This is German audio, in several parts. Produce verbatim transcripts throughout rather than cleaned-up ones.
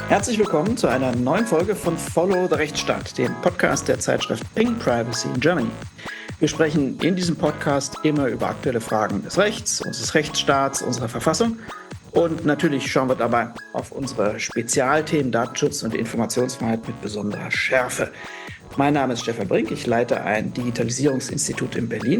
Herzlich willkommen zu einer neuen Folge von Follow the Rechtsstaat, dem Podcast der Zeitschrift Ping Privacy in Germany. Wir sprechen in diesem Podcast immer über aktuelle Fragen des Rechts, unseres Rechtsstaats, unserer Verfassung und natürlich schauen wir dabei auf unsere Spezialthemen Datenschutz und Informationsfreiheit mit besonderer Schärfe. Mein Name ist Stefan Brink, ich leite ein Digitalisierungsinstitut in Berlin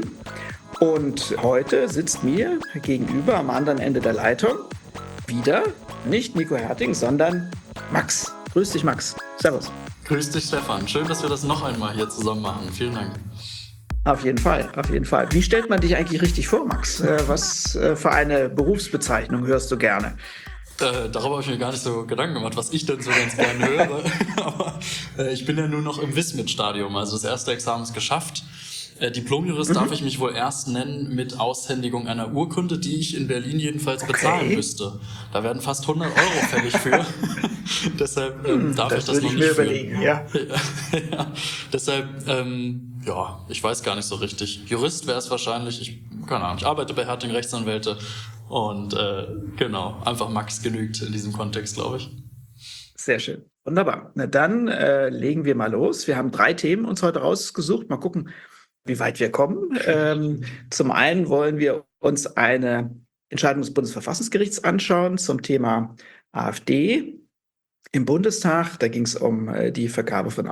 und heute sitzt mir gegenüber am anderen Ende der Leitung wieder nicht Nico Herting, sondern Max. Grüß dich, Max. Servus. Grüß dich, Stefan. Schön, dass wir das noch einmal hier zusammen machen. Vielen Dank. Auf jeden Fall, auf jeden Fall. Wie stellt man dich eigentlich richtig vor, Max? Was für eine Berufsbezeichnung hörst du gerne? Äh, darüber habe ich mir gar nicht so Gedanken gemacht, was ich denn so ganz gerne höre. Aber äh, ich bin ja nur noch im Wismit-Stadium. Also das erste Examen ist geschafft. Äh, Diplomjurist mhm. darf ich mich wohl erst nennen mit Aushändigung einer Urkunde, die ich in Berlin jedenfalls okay. bezahlen müsste. Da werden fast hundert Euro fällig für. Deshalb ähm, darf das ich das noch ich nicht führen. Überlegen, ja. ja, ja. Deshalb, ähm, ja, ich weiß gar nicht so richtig. Jurist wäre es wahrscheinlich. Ich, keine Ahnung, ich arbeite bei Herting Rechtsanwälte und äh, genau, einfach Max genügt in diesem Kontext, glaube ich. Sehr schön. Wunderbar. Na dann äh, legen wir mal los. Wir haben drei Themen uns heute rausgesucht. Mal gucken, wie weit wir kommen. Ähm, zum einen wollen wir uns eine Entscheidung des Bundesverfassungsgerichts anschauen zum Thema AfD im Bundestag. Da ging es um äh, die Vergabe von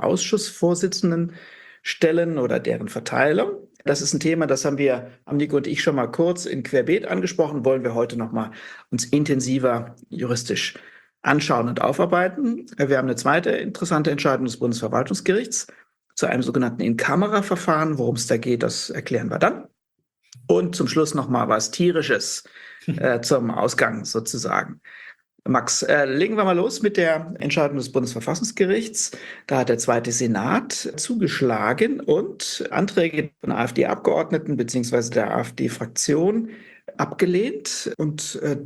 Ausschussvorsitzendenstellen oder deren Verteilung. Das ist ein Thema, das haben wir, haben Nico und ich schon mal kurz in Querbeet angesprochen, wollen wir heute nochmal uns intensiver juristisch anschauen und aufarbeiten. Wir haben eine zweite interessante Entscheidung des Bundesverwaltungsgerichts zu einem sogenannten In-Camera-Verfahren. Worum es da geht, das erklären wir dann. Und zum Schluss noch mal was Tierisches äh, zum Ausgang sozusagen. Max, äh, legen wir mal los mit der Entscheidung des Bundesverfassungsgerichts. Da hat der zweite Senat zugeschlagen und Anträge von AfD-Abgeordneten beziehungsweise der AfD-Fraktion abgelehnt und äh,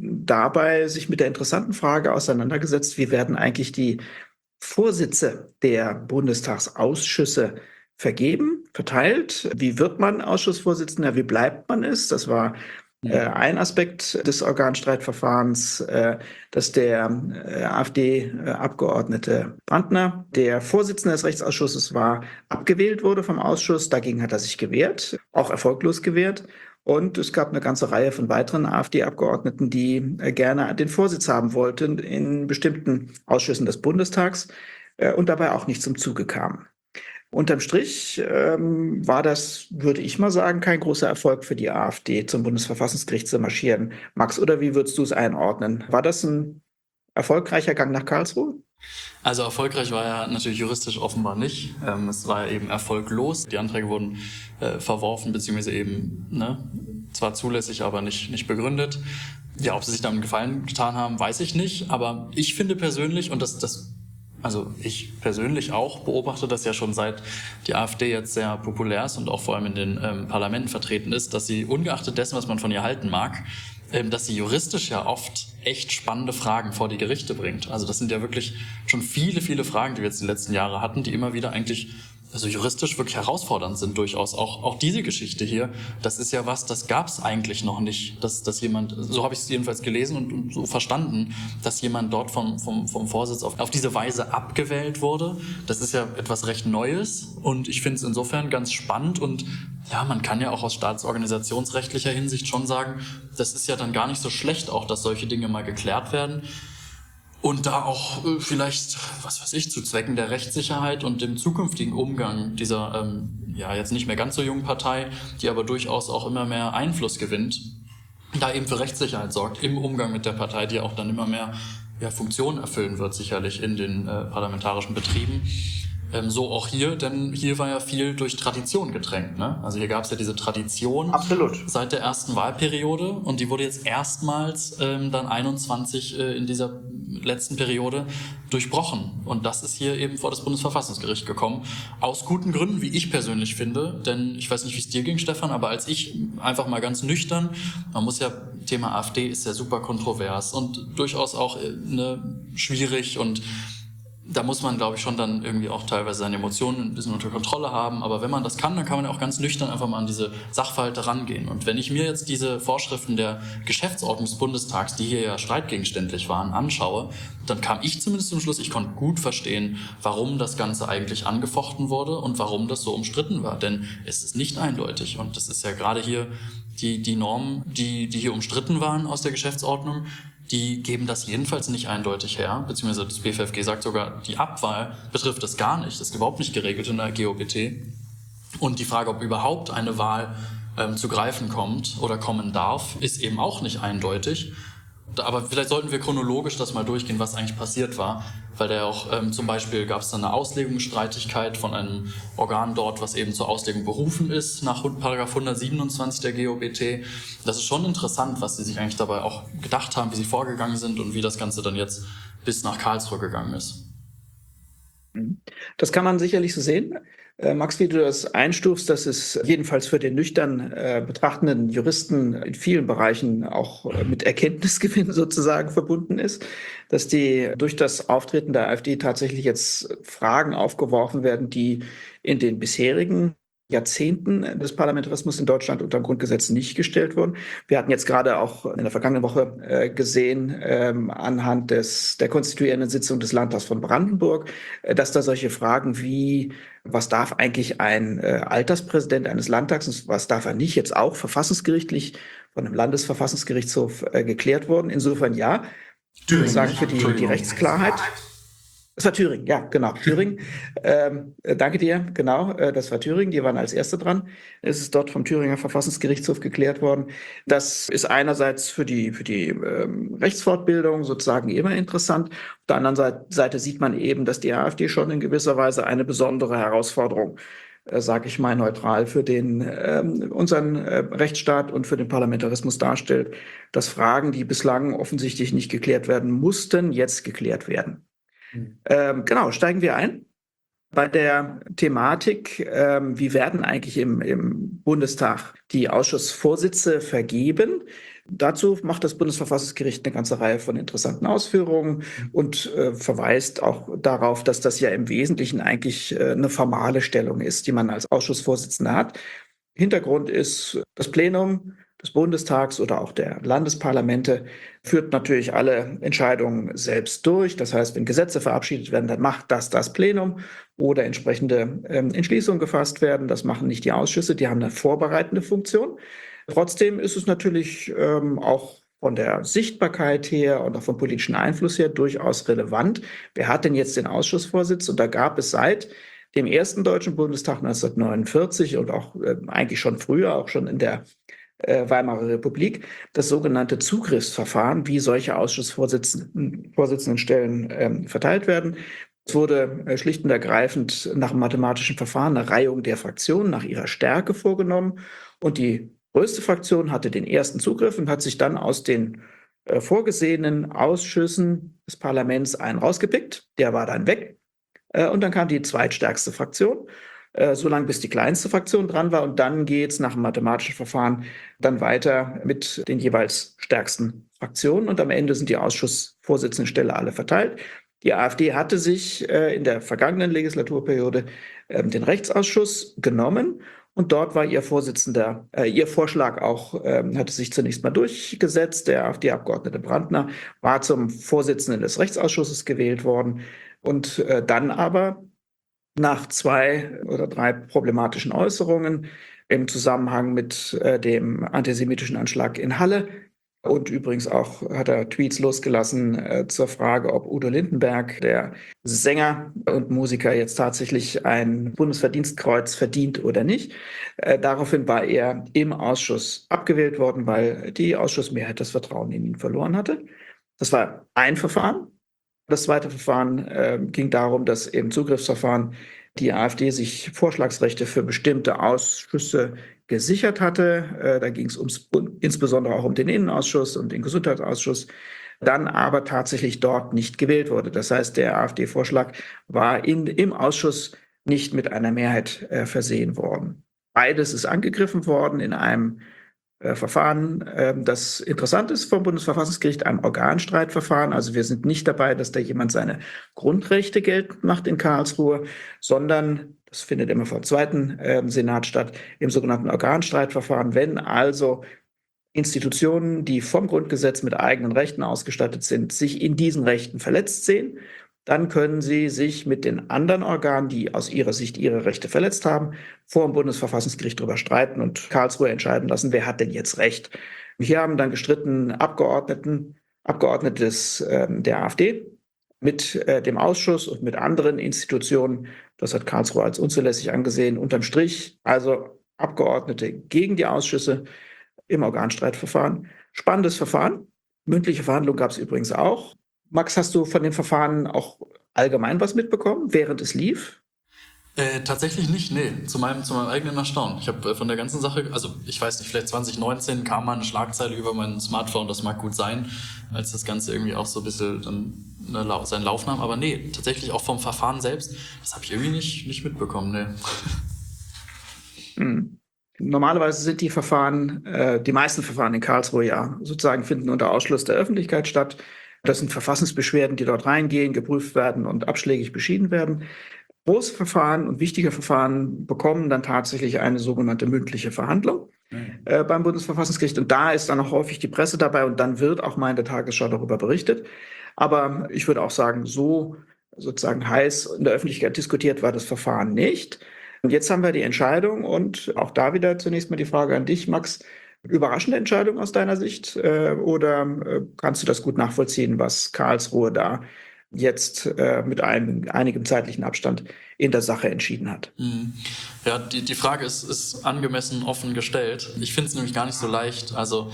dabei sich mit der interessanten Frage auseinandergesetzt, wie werden eigentlich die Vorsitze der Bundestagsausschüsse vergeben, verteilt. Wie wird man Ausschussvorsitzender? Wie bleibt man es? Das war äh, ein Aspekt des Organstreitverfahrens, äh, dass der äh, AfD-Abgeordnete Brandner, der Vorsitzende des Rechtsausschusses war, abgewählt wurde vom Ausschuss. Dagegen hat er sich gewehrt, auch erfolglos gewehrt. Und es gab eine ganze Reihe von weiteren AfD-Abgeordneten, die äh, gerne den Vorsitz haben wollten in bestimmten Ausschüssen des Bundestags äh, und dabei auch nicht zum Zuge kamen. Unterm Strich ähm, war das, würde ich mal sagen, kein großer Erfolg für die AfD, zum Bundesverfassungsgericht zu marschieren. Max, oder wie würdest du es einordnen? War das ein erfolgreicher Gang nach Karlsruhe? Also erfolgreich war er natürlich juristisch offenbar nicht. Ähm, es war eben erfolglos. Die Anträge wurden äh, verworfen, beziehungsweise eben ne, zwar zulässig, aber nicht, nicht begründet. Ja, ob sie sich damit Gefallen getan haben, weiß ich nicht. Aber ich finde persönlich, und das, das also ich persönlich auch beobachte das ja schon seit die AfD jetzt sehr populär ist und auch vor allem in den ähm, Parlamenten vertreten ist, dass sie ungeachtet dessen, was man von ihr halten mag, ähm, dass sie juristisch ja oft echt spannende Fragen vor die Gerichte bringt. Also das sind ja wirklich schon viele, viele Fragen, die wir jetzt die letzten Jahre hatten, die immer wieder eigentlich also juristisch wirklich herausfordernd sind durchaus. Auch auch diese Geschichte hier, das ist ja was, das gab es eigentlich noch nicht, dass dass jemand, so habe ich es jedenfalls gelesen und, und so verstanden, dass jemand dort vom vom vom Vorsitz auf auf diese Weise abgewählt wurde. Das ist ja etwas recht Neues und ich finde es insofern ganz spannend und ja, man kann ja auch aus staatsorganisationsrechtlicher Hinsicht schon sagen, das ist ja dann gar nicht so schlecht auch, dass solche Dinge mal geklärt werden. Und da auch äh, vielleicht, was weiß ich, zu Zwecken der Rechtssicherheit und dem zukünftigen Umgang dieser, ähm, ja jetzt nicht mehr ganz so jungen Partei, die aber durchaus auch immer mehr Einfluss gewinnt, da eben für Rechtssicherheit sorgt im Umgang mit der Partei, die auch dann immer mehr ja, Funktionen erfüllen wird, sicherlich in den äh, parlamentarischen Betrieben. Ähm, so auch hier, denn hier war ja viel durch Tradition getränkt. Ne? Also hier gab es ja diese Tradition Absolut. Seit der ersten Wahlperiode und die wurde jetzt erstmals ähm, dann einundzwanzig äh, in dieser letzten Periode durchbrochen. Und das ist hier eben vor das Bundesverfassungsgericht gekommen. Aus guten Gründen, wie ich persönlich finde. Denn ich weiß nicht, wie es dir ging, Stefan, aber als ich einfach mal ganz nüchtern, man muss ja, Thema AfD ist ja super kontrovers und durchaus auch äh, ne, schwierig und da muss man, glaube ich, schon dann irgendwie auch teilweise seine Emotionen ein bisschen unter Kontrolle haben. Aber wenn man das kann, dann kann man ja auch ganz nüchtern einfach mal an diese Sachverhalte rangehen. Und wenn ich mir jetzt diese Vorschriften der Geschäftsordnung des Bundestags, die hier ja streitgegenständlich waren, anschaue, dann kam ich zumindest zum Schluss, ich konnte gut verstehen, warum das Ganze eigentlich angefochten wurde und warum das so umstritten war. Denn es ist nicht eindeutig. Und das ist ja gerade hier die, die Normen, die, die hier umstritten waren aus der Geschäftsordnung, die geben das jedenfalls nicht eindeutig her, beziehungsweise das B F F G sagt sogar, die Abwahl betrifft das gar nicht, das ist überhaupt nicht geregelt in der G O B T. Und die Frage, ob überhaupt eine Wahl ähm, zu greifen kommt oder kommen darf, ist eben auch nicht eindeutig. Aber vielleicht sollten wir chronologisch das mal durchgehen, was eigentlich passiert war, weil da auch ähm, zum Beispiel gab es dann eine Auslegungsstreitigkeit von einem Organ dort, was eben zur Auslegung berufen ist, nach Paragraph hundertsiebenundzwanzig der G O B T. Das ist schon interessant, was sie sich eigentlich dabei auch gedacht haben, wie sie vorgegangen sind und wie das Ganze dann jetzt bis nach Karlsruhe gegangen ist. Das kann man sicherlich so sehen. Äh, Max, wie du das einstufst, dass es jedenfalls für den nüchtern äh, betrachtenden Juristen in vielen Bereichen auch äh, mit Erkenntnisgewinn sozusagen verbunden ist, dass die durch das Auftreten der AfD tatsächlich jetzt Fragen aufgeworfen werden, die in den bisherigen Jahrzehnten des Parlamentarismus in Deutschland unter dem Grundgesetz nicht gestellt wurden. Wir hatten jetzt gerade auch in der vergangenen Woche äh, gesehen, ähm, anhand des, der konstituierenden Sitzung des Landtags von Brandenburg, äh, dass da solche Fragen wie, was darf eigentlich ein äh, Alterspräsident eines Landtags und was darf er nicht, jetzt auch verfassungsgerichtlich von einem Landesverfassungsgerichtshof äh, geklärt wurden. Insofern ja, ich würde sagen, für die, die Rechtsklarheit. Das war Thüringen, ja, genau, Thüringen. Ähm, äh, danke dir, genau, äh, das war Thüringen, die waren als Erste dran. Es ist dort vom Thüringer Verfassungsgerichtshof geklärt worden. Das ist einerseits für die, für die ähm, Rechtsfortbildung sozusagen immer interessant. Auf der anderen Seite, Seite sieht man eben, dass die AfD schon in gewisser Weise eine besondere Herausforderung, äh, sage ich mal neutral, für den ähm, unseren äh, Rechtsstaat und für den Parlamentarismus darstellt, dass Fragen, die bislang offensichtlich nicht geklärt werden mussten, jetzt geklärt werden. Ähm, genau, steigen wir ein bei der Thematik, ähm, wie werden eigentlich im, im Bundestag die Ausschussvorsitze vergeben? Dazu macht das Bundesverfassungsgericht eine ganze Reihe von interessanten Ausführungen und äh, verweist auch darauf, dass das ja im Wesentlichen eigentlich äh, eine formale Stellung ist, die man als Ausschussvorsitzender hat. Hintergrund ist, das Plenum des Bundestags oder auch der Landesparlamente führt natürlich alle Entscheidungen selbst durch. Das heißt, wenn Gesetze verabschiedet werden, dann macht das das Plenum oder entsprechende ähm, Entschließungen gefasst werden. Das machen nicht die Ausschüsse, die haben eine vorbereitende Funktion. Trotzdem ist es natürlich ähm, auch von der Sichtbarkeit her und auch vom politischen Einfluss her durchaus relevant. Wer hat denn jetzt den Ausschussvorsitz? Und da gab es seit dem ersten Deutschen Bundestag neunzehnhundertneunundvierzig und auch äh, eigentlich schon früher, auch schon in der äh, Weimarer Republik, das sogenannte Zugriffsverfahren, wie solche Ausschussvorsitzendenstellen ähm, verteilt werden. Es wurde äh, schlicht und ergreifend nach dem mathematischen Verfahren eine Reihung der Fraktionen nach ihrer Stärke vorgenommen. Und die größte Fraktion hatte den ersten Zugriff und hat sich dann aus den äh, vorgesehenen Ausschüssen des Parlaments einen rausgepickt. Der war dann weg. Äh, und dann kam die zweitstärkste Fraktion, äh, so lange bis die kleinste Fraktion dran war. Und dann geht es nach dem mathematischen Verfahren dann weiter mit den jeweils stärksten Fraktionen. Und am Ende sind die Ausschussvorsitzendenstelle alle verteilt. Die AfD hatte sich äh, in der vergangenen Legislaturperiode äh, den Rechtsausschuss genommen. Und dort war ihr Vorsitzender, äh, ihr Vorschlag auch, äh, hatte sich zunächst mal durchgesetzt. Der AfD-Abgeordnete Brandner war zum Vorsitzenden des Rechtsausschusses gewählt worden. Und äh, dann aber nach zwei oder drei problematischen Äußerungen im Zusammenhang mit äh, dem antisemitischen Anschlag in Halle und übrigens auch hat er Tweets losgelassen äh, zur Frage, ob Udo Lindenberg, der Sänger und Musiker, jetzt tatsächlich ein Bundesverdienstkreuz verdient oder nicht. Äh, daraufhin war er im Ausschuss abgewählt worden, weil die Ausschussmehrheit das Vertrauen in ihn verloren hatte. Das war ein Verfahren. Das zweite Verfahren äh, ging darum, dass im Zugriffsverfahren die AfD sich Vorschlagsrechte für bestimmte Ausschüsse gesichert hatte. Äh, da ging es ums, insbesondere auch um den Innenausschuss und den Gesundheitsausschuss, dann aber tatsächlich dort nicht gewählt wurde. Das heißt, der AfD-Vorschlag war in, im Ausschuss nicht mit einer Mehrheit äh, versehen worden. Beides ist angegriffen worden in einem äh, Verfahren, äh, das interessant ist vom Bundesverfassungsgericht, ein Organstreitverfahren. Also wir sind nicht dabei, dass da jemand seine Grundrechte geltend macht in Karlsruhe, sondern das findet immer vor dem zweiten äh, Senat statt, im sogenannten Organstreitverfahren, wenn also Institutionen, die vom Grundgesetz mit eigenen Rechten ausgestattet sind, sich in diesen Rechten verletzt sehen, dann können sie sich mit den anderen Organen, die aus ihrer Sicht ihre Rechte verletzt haben, vor dem Bundesverfassungsgericht darüber streiten und Karlsruhe entscheiden lassen, wer hat denn jetzt Recht. Hier haben dann gestritten Abgeordneten, Abgeordnete des, äh, der AfD mit äh, dem Ausschuss und mit anderen Institutionen. Das hat Karlsruhe als unzulässig angesehen. Unterm Strich also Abgeordnete gegen die Ausschüsse im Organstreitverfahren. Spannendes Verfahren. Mündliche Verhandlungen gab es übrigens auch. Max, hast du von den Verfahren auch allgemein was mitbekommen, während es lief? Äh, tatsächlich nicht, nee, zu meinem, zu meinem eigenen Erstaunen. Ich habe äh, von der ganzen Sache, also ich weiß nicht, vielleicht zwanzig neunzehn kam mal eine Schlagzeile über mein Smartphone, das mag gut sein, als das Ganze irgendwie auch so ein bisschen dann eine, seinen Lauf nahm, aber nee, tatsächlich auch vom Verfahren selbst, das habe ich irgendwie nicht, nicht mitbekommen, nee. Hm. Normalerweise sind die Verfahren, äh, die meisten Verfahren in Karlsruhe ja sozusagen finden unter Ausschluss der Öffentlichkeit statt. Das sind Verfassungsbeschwerden, die dort reingehen, geprüft werden und abschlägig beschieden werden. Große Verfahren und wichtige Verfahren bekommen dann tatsächlich eine sogenannte mündliche Verhandlung mhm. äh, beim Bundesverfassungsgericht. Und da ist dann auch häufig die Presse dabei und dann wird auch mal in der Tagesschau darüber berichtet. Aber ich würde auch sagen, so sozusagen heiß in der Öffentlichkeit diskutiert war das Verfahren nicht. Und jetzt haben wir die Entscheidung und auch da wieder zunächst mal die Frage an dich, Max. Überraschende Entscheidung aus deiner Sicht äh, oder äh, kannst du das gut nachvollziehen, was Karlsruhe da jetzt äh, mit einem, einigem zeitlichen Abstand in der Sache entschieden hat? Ja, die, die Frage ist, ist angemessen offen gestellt. Ich finde es nämlich gar nicht so leicht. Also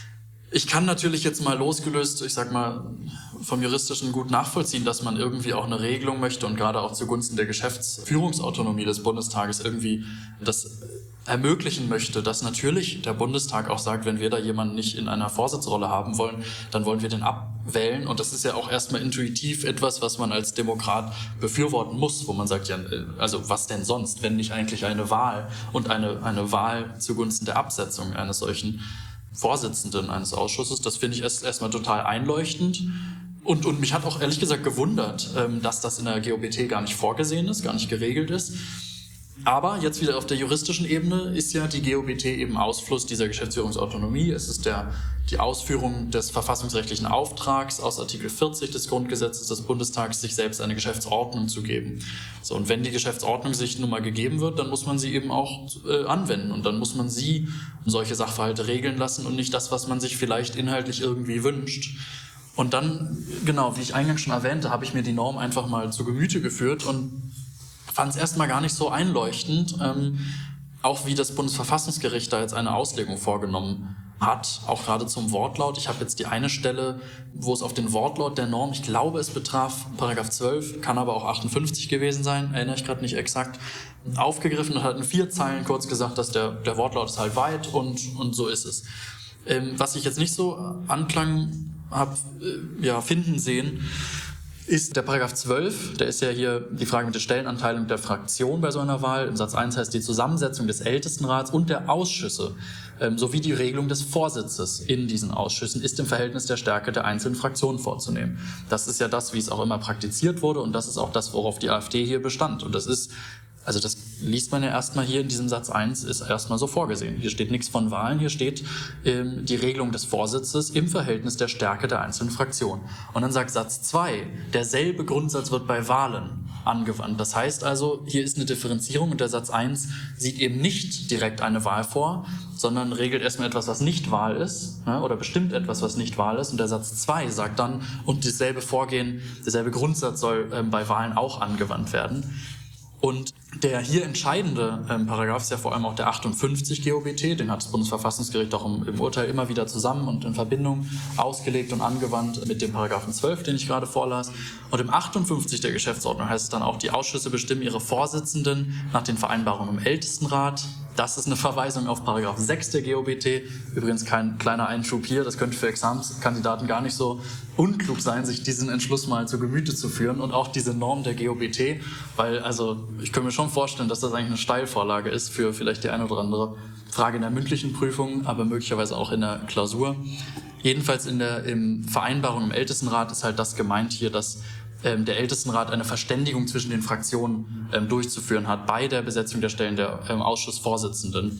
ich kann natürlich jetzt mal losgelöst, ich sag mal, vom Juristischen gut nachvollziehen, dass man irgendwie auch eine Regelung möchte und gerade auch zugunsten der Geschäftsführungsautonomie des Bundestages irgendwie das ermöglichen möchte, dass natürlich der Bundestag auch sagt, wenn wir da jemanden nicht in einer Vorsitzrolle haben wollen, dann wollen wir den abwählen. Und das ist ja auch erstmal intuitiv etwas, was man als Demokrat befürworten muss, wo man sagt, ja, also was denn sonst, wenn nicht eigentlich eine Wahl und eine, eine Wahl zugunsten der Absetzung eines solchen Vorsitzenden eines Ausschusses, das finde ich erst erstmal total einleuchtend. Und, und mich hat auch ehrlich gesagt gewundert, dass das in der G O B T gar nicht vorgesehen ist, gar nicht geregelt ist. Aber jetzt wieder auf der juristischen Ebene ist ja die G O B T eben Ausfluss dieser Geschäftsführungsautonomie. Es ist der, die Ausführung des verfassungsrechtlichen Auftrags aus Artikel vierzig des Grundgesetzes des Bundestags, sich selbst eine Geschäftsordnung zu geben. So, und wenn die Geschäftsordnung sich nun mal gegeben wird, dann muss man sie eben auch äh, anwenden. Und dann muss man sie solche Sachverhalte regeln lassen und nicht das, was man sich vielleicht inhaltlich irgendwie wünscht. Und dann, genau, wie ich eingangs schon erwähnte, habe ich mir die Norm einfach mal zu Gemüte geführt und fand es erstmal gar nicht so einleuchtend, ähm, auch wie das Bundesverfassungsgericht da jetzt eine Auslegung vorgenommen hat, auch gerade zum Wortlaut. Ich habe jetzt die eine Stelle, wo es auf den Wortlaut der Norm, ich glaube es betraf Paragraph zwölf, kann aber auch achtundfünfzig gewesen sein, erinnere ich gerade nicht exakt, aufgegriffen und hat in vier Zeilen kurz gesagt, dass der, der Wortlaut ist halt weit und, und so ist es. Ähm, was ich jetzt nicht so Anklang habe äh, ja, finden sehen, ist der Paragraph zwölf, der ist ja hier die Frage mit der Stellenanteilung der Fraktion bei so einer Wahl. Im Satz eins heißt die Zusammensetzung des Ältestenrats und der Ausschüsse ähm, sowie die Regelung des Vorsitzes in diesen Ausschüssen ist im Verhältnis der Stärke der einzelnen Fraktionen vorzunehmen. Das ist ja das, wie es auch immer praktiziert wurde und das ist auch das, worauf die AfD hier bestand. Und das ist, also das liest man ja erstmal hier in diesem Satz eins, ist erstmal so vorgesehen. Hier steht nichts von Wahlen, hier steht ähm, die Regelung des Vorsitzes im Verhältnis der Stärke der einzelnen Fraktionen. Und dann sagt Satz zwei, derselbe Grundsatz wird bei Wahlen angewandt. Das heißt also, hier ist eine Differenzierung und der Satz eins sieht eben nicht direkt eine Wahl vor, sondern regelt erstmal etwas, was nicht Wahl ist, ne, oder bestimmt etwas, was nicht Wahl ist. Und der Satz zwei sagt dann, und dasselbe Vorgehen, derselbe Grundsatz soll ähm, bei Wahlen auch angewandt werden. Und der hier entscheidende ähm, Paragraph ist ja vor allem auch der achtundfünfzig G O B T, den hat das Bundesverfassungsgericht auch im, im Urteil immer wieder zusammen und in Verbindung ausgelegt und angewandt mit dem Paragraphen zwölf, den ich gerade vorlas. Und im achtundfünfzig der Geschäftsordnung heißt es dann auch, die Ausschüsse bestimmen ihre Vorsitzenden nach den Vereinbarungen im Ältestenrat. Das ist eine Verweisung auf Paragraph sechs der G O B T. Übrigens kein kleiner Einschub hier, das könnte für Examenskandidaten gar nicht so unklug sein, sich diesen Entschluss mal zu Gemüte zu führen und auch diese Norm der G O B T, weil also ich kann mir schon vorstellen, dass das eigentlich eine Steilvorlage ist für vielleicht die eine oder andere Frage in der mündlichen Prüfung, aber möglicherweise auch in der Klausur. Jedenfalls in der im Vereinbarung im Ältestenrat ist halt das gemeint hier, dass ähm, der Ältestenrat eine Verständigung zwischen den Fraktionen ähm, durchzuführen hat bei der Besetzung der Stellen der ähm, Ausschussvorsitzenden.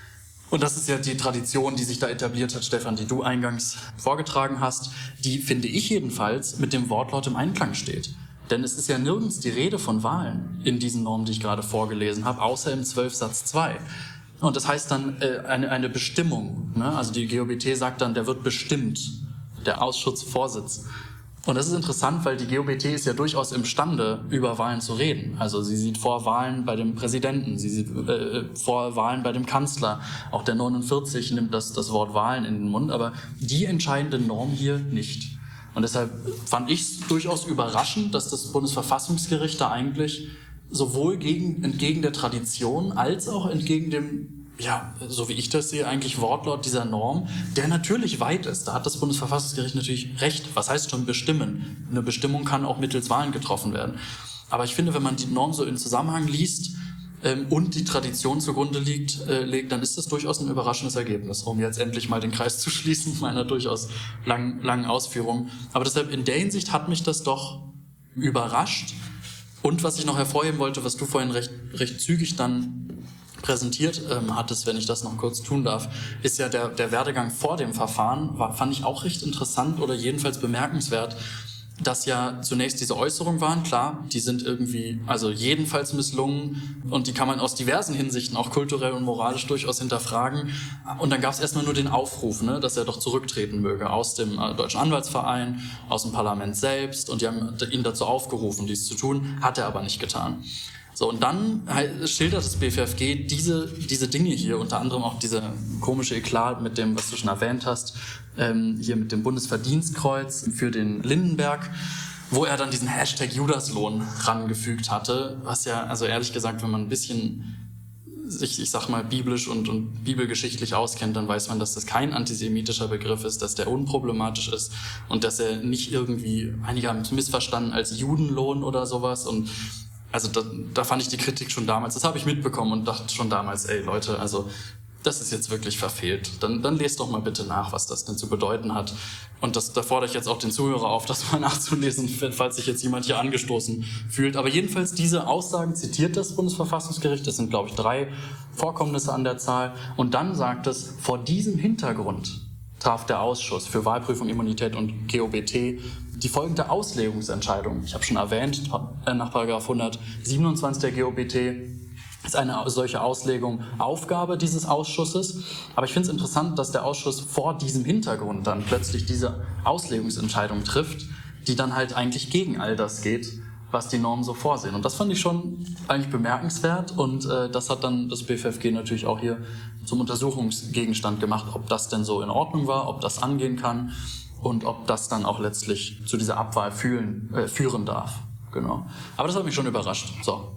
Und das ist ja die Tradition, die sich da etabliert hat, Stefan, die du eingangs vorgetragen hast, die, finde ich jedenfalls, mit dem Wortlaut im Einklang steht. Denn es ist ja nirgends die Rede von Wahlen in diesen Normen, die ich gerade vorgelesen habe, außer im zwölf Satz zwei. Und das heißt dann äh, eine, eine Bestimmung. Ne? Also die G O B T sagt dann, der wird bestimmt, der Ausschussvorsitz. Und das ist interessant, weil die G O B T ist ja durchaus imstande, über Wahlen zu reden. Also sie sieht vor Wahlen bei dem Präsidenten, sie sieht äh, vor Wahlen bei dem Kanzler. Auch der neunundvierzig nimmt das, das Wort Wahlen in den Mund, aber die entscheidende Norm hier nicht. Und deshalb fand ich es durchaus überraschend, dass das Bundesverfassungsgericht da eigentlich sowohl gegen, entgegen der Tradition als auch entgegen dem, ja, so wie ich das sehe, eigentlich Wortlaut dieser Norm, der natürlich weit ist. Da hat das Bundesverfassungsgericht natürlich recht. Was heißt schon bestimmen? Eine Bestimmung kann auch mittels Wahlen getroffen werden. Aber ich finde, wenn man die Norm so im Zusammenhang liest ähm, und die Tradition zugrunde liegt, äh, legt, dann ist das durchaus ein überraschendes Ergebnis, um jetzt endlich mal den Kreis zu schließen, meiner durchaus lang, langen Ausführung. Aber deshalb in der Hinsicht hat mich das doch überrascht. Und was ich noch hervorheben wollte, was du vorhin recht, recht zügig dann präsentiert ähm, hattest, wenn ich das noch kurz tun darf, ist ja der, der Werdegang vor dem Verfahren, war, fand ich auch recht interessant oder jedenfalls bemerkenswert, dass ja zunächst diese Äußerungen waren, klar, die sind irgendwie, also jedenfalls misslungen und die kann man aus diversen Hinsichten, auch kulturell und moralisch durchaus hinterfragen. Und dann gab es erstmal nur den Aufruf, ne, dass er doch zurücktreten möge aus dem äh, Deutschen Anwaltsverein, aus dem Parlament selbst und die haben ihn dazu aufgerufen, dies zu tun, hat er aber nicht getan. So, und dann schildert das B F F G diese, diese Dinge hier, unter anderem auch diese komische Eklat mit dem, was du schon erwähnt hast, ähm, hier mit dem Bundesverdienstkreuz für den Lindenberg, wo er dann diesen Hashtag Judaslohn rangefügt hatte, was ja, also ehrlich gesagt, wenn man ein bisschen sich, ich sag mal, biblisch und, und bibelgeschichtlich auskennt, dann weiß man, dass das kein antisemitischer Begriff ist, dass der unproblematisch ist und dass er nicht irgendwie, einige haben es missverstanden als Judenlohn oder sowas und also da, da fand ich die Kritik schon damals, das habe ich mitbekommen und dachte schon damals, ey Leute, also das ist jetzt wirklich verfehlt. Dann, dann lest doch mal bitte nach, was das denn zu bedeuten hat. Und das, da fordere ich jetzt auch den Zuhörer auf, das mal nachzulesen, falls sich jetzt jemand hier angestoßen fühlt. Aber jedenfalls diese Aussagen zitiert das Bundesverfassungsgericht, das sind glaube ich drei Vorkommnisse an der Zahl. Und dann sagt es, vor diesem Hintergrund traf der Ausschuss für Wahlprüfung, Immunität und G O B T die folgende Auslegungsentscheidung. Ich habe schon erwähnt, nach Paragraph hundertsiebenundzwanzig der G O B T ist eine solche Auslegung Aufgabe dieses Ausschusses. Aber ich finde es interessant, dass der Ausschuss vor diesem Hintergrund dann plötzlich diese Auslegungsentscheidung trifft, die dann halt eigentlich gegen all das geht, was die Normen so vorsehen. Und das fand ich schon eigentlich bemerkenswert und äh, das hat dann das B F F G natürlich auch hier zum Untersuchungsgegenstand gemacht, ob das denn so in Ordnung war, ob das angehen kann und ob das dann auch letztlich zu dieser Abwahl fühlen, äh, führen darf. Genau. Aber das hat mich schon überrascht. So.